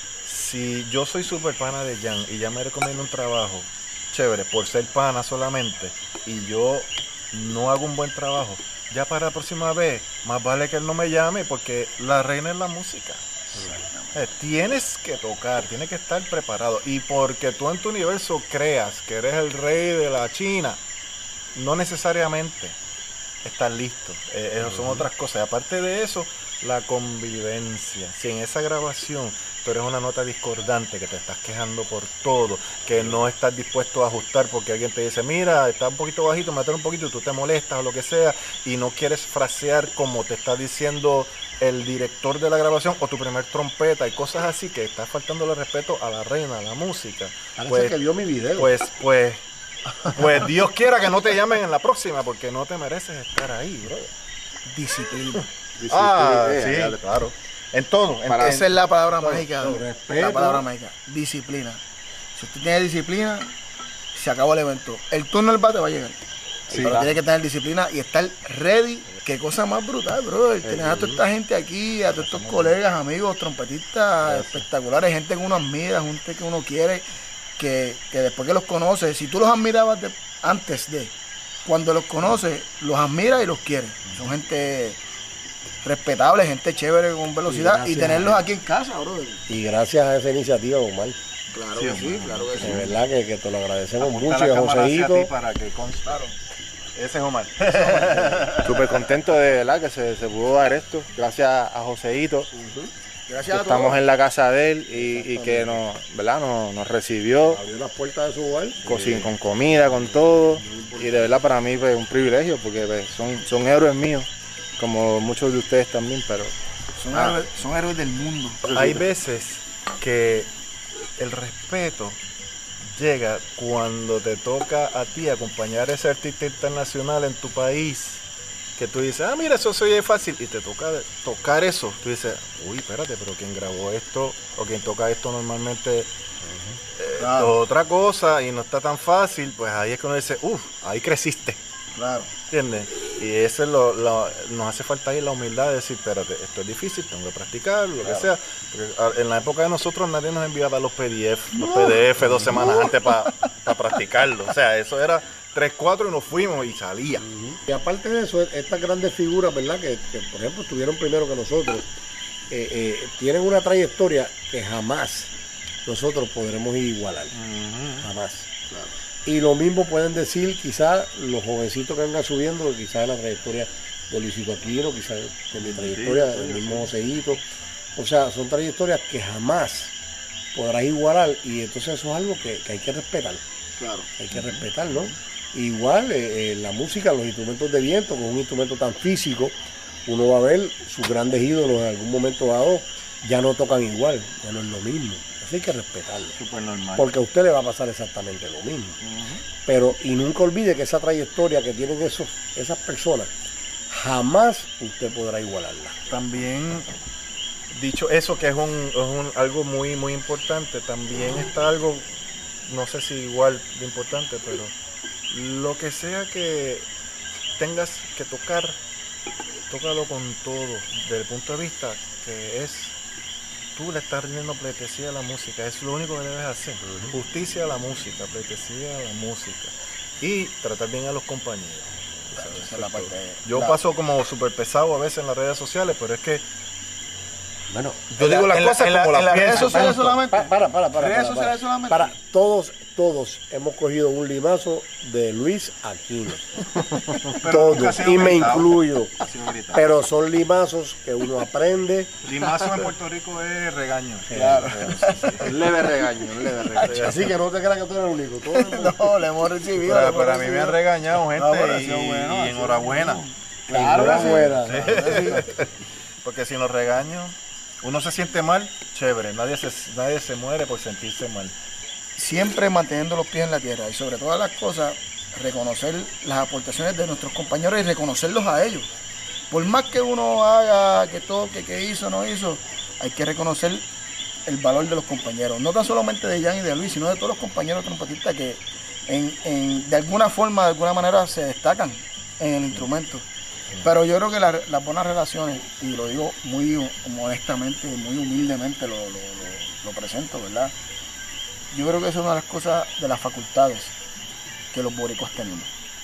Si yo soy súper pana de Jan y ya me recomiendo un trabajo chévere por ser pana solamente y yo no hago un buen trabajo, ya para la próxima vez más vale que él no me llame, porque la reina es la música. Eh, tienes que tocar, tienes que estar preparado, y porque tú en tu universo creas que eres el rey de la China, no necesariamente estás listo. Eh, eso son otras cosas. Y aparte de eso, la convivencia. Si en esa grabación tú eres una nota discordante, que te estás quejando por todo, que no estás dispuesto a ajustar porque alguien te dice, mira, está un poquito bajito, meter un poquito y tú te molestas o lo que sea, y no quieres frasear como te está diciendo el director de la grabación o tu primer trompeta y cosas así, que estás faltándole respeto a la reina, a la música. Parece pues, que vio mi video. Pues, pues, pues Dios quiera que no te llamen en la próxima, porque no te mereces estar ahí, bro. Disciplina. Ah, Eh, sí, dale. claro. En todo. En, Esa es la palabra mágica. todo, respeto. La palabra mágica. Disciplina. Si usted tiene disciplina, se acabó el evento. El turno del bate va a llegar. Sí, pero claro. tiene que tener disciplina y estar ready. Qué cosa más brutal, brother. Tener a toda esta gente aquí, a todos estos colegas, amigos, trompetistas espectaculares, gente que uno admira, gente que uno quiere, que, que después que los conoce, si tú los admirabas de- antes de, cuando los conoces, los admiras y los quieres. Son gente respetable, gente chévere con velocidad y, gracias tenerlos a- aquí en casa, brother. Y gracias a esa iniciativa, Omar, Claro que sí, claro que sí. de verdad que, que te lo agradecemos Apunta mucho. la Y a cámara hacia Joseito, ti para que constaron. Ese es Omar. Súper contento de verdad que se, se pudo dar esto, gracias a Joseito. Gracias a Estamos todos. en la casa de él y, y que nos, ¿verdad? Nos, nos recibió abrió las puertas de su hogar. con, sin- con comida, con todo. Y de verdad para mí pues, es un privilegio porque pues, son, son héroes míos, como muchos de ustedes también, pero Son, Ah. héroes, son héroes del mundo. Hay veces que el respeto llega cuando te toca a ti acompañar a ese artista internacional en tu país, que tú dices, ah, mira, eso se oye fácil, y te toca tocar eso. Tú dices, uy, espérate, pero quien grabó esto o quien toca esto normalmente eh, Claro. otra cosa y no está tan fácil, pues ahí es que uno dice, uff, ahí creciste. Claro. ¿Entiendes? Y eso es lo, lo- nos hace falta ahí la humildad de decir, espérate, esto es difícil, tengo que practicar, lo que sea. Porque a- en la época de nosotros nadie nos enviaba los P D F, los P D F dos semanas antes para practicarlo. O sea, eso era tres, cuatro y nos fuimos y salía. Y aparte de eso, estas grandes figuras, ¿verdad? Que, que, por ejemplo estuvieron primero que nosotros, eh, eh, tienen una trayectoria que jamás nosotros podremos igualar. Jamás. Y lo mismo pueden decir quizás los jovencitos que vengan subiendo, quizás de la trayectoria de Luisito Aquino, quizás de mi trayectoria, del mismo Joseito. O sea, son trayectorias que jamás podrás igualar y entonces eso es algo que, que hay que respetar. Claro. Hay que respetar, ¿no? Igual eh, eh, la música, los instrumentos de viento, con un instrumento tan físico, uno va a ver sus grandes ídolos en algún momento dado, ya no tocan igual, ya no es lo mismo. Eso hay que respetarlo. Súper normal. Porque a usted le va a pasar exactamente lo mismo. Pero, y nunca olvide que esa trayectoria que tienen esos, esas personas, jamás usted podrá igualarla. También, dicho eso, que es, un, es un- algo muy, muy importante, también está algo, no sé si igual de importante, pero lo que sea que tengas que tocar, tócalo con todo, desde el punto de vista que es, tú le estás rindiendo pleitesía a la música, es lo único que debes hacer, justicia a la música, pleitesía a la música, y tratar bien a los compañeros. Esa es la parte. Yo la- paso como súper pesado a veces en las redes sociales, pero es que Bueno, yo digo las en la- cosas en la- como las en las redes pienso. sociales punto. solamente. Pa- para, para, para. Redes para, sociales para. solamente. Para, todos, todos hemos cogido un limazo de Luis Aquino. Todos, y me incluyo. Pero son limazos que uno aprende. Limazo en Puerto Rico es regaño. Claro. un leve regaño, un leve regaño. Así que no te creas que tú eres el único. Todo el mundo- No, le hemos recibido. le Pero, hemos pero a mí me recibido. han regañado gente No, pero ha y, sido bueno, y ha sido enhorabuena. Claro que sí. Enhorabuena. Claro que sí. Porque si los regaño, uno se siente mal, chévere. Nadie se, nadie se muere por sentirse mal. Siempre manteniendo los pies en la tierra y sobre todas las cosas, reconocer las aportaciones de nuestros compañeros y reconocerlos a ellos. Por más que uno haga, que toque, que hizo, no hizo, hay que reconocer el valor de los compañeros. No tan solamente de Jan y de Luis, sino de todos los compañeros trompetistas que en, en- de alguna forma, de alguna manera se destacan en el instrumento. Pero yo creo que la- las buenas relaciones, y lo digo muy modestamente, muy humildemente lo, lo- lo- lo presento, ¿verdad? Yo creo que eso es una de las cosas de las facultades que los boricuas tenemos.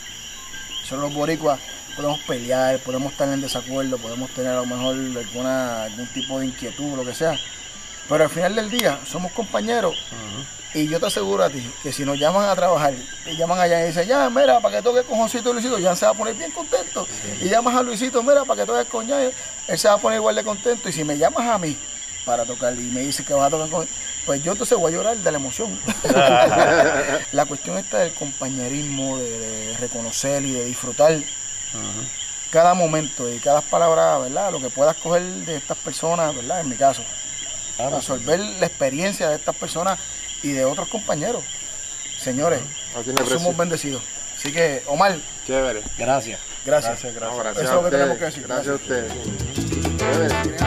Solo los boricuas podemos pelear, podemos estar en desacuerdo, podemos tener a lo mejor alguna, algún tipo de inquietud, lo que sea. Pero al final del día somos compañeros. Y yo te aseguro a ti que si nos llaman a trabajar, y llaman allá y dicen, ya, mira, para que toque con Josito y Luisito, ya se va a poner bien contento. Y llamas a Luisito, mira, para que toque con Jan, él se va a poner igual de contento. Y si me llamas a mí, para tocar y me dice que vas a tocar con... Pues yo entonces voy a llorar de la emoción. La cuestión está del compañerismo, de, de reconocer y de disfrutar uh-huh. cada momento y cada palabra, ¿verdad? Lo que puedas coger de estas personas, ¿verdad? En mi caso. Claro. Absorber la experiencia de estas personas y de otros compañeros. Señores, somos bendecidos. Así que, Omar. Chévere. Gracias. Gracias. Gracias, gracias. Eso es lo que tenemos que decir. Gracias a ustedes. Chévere.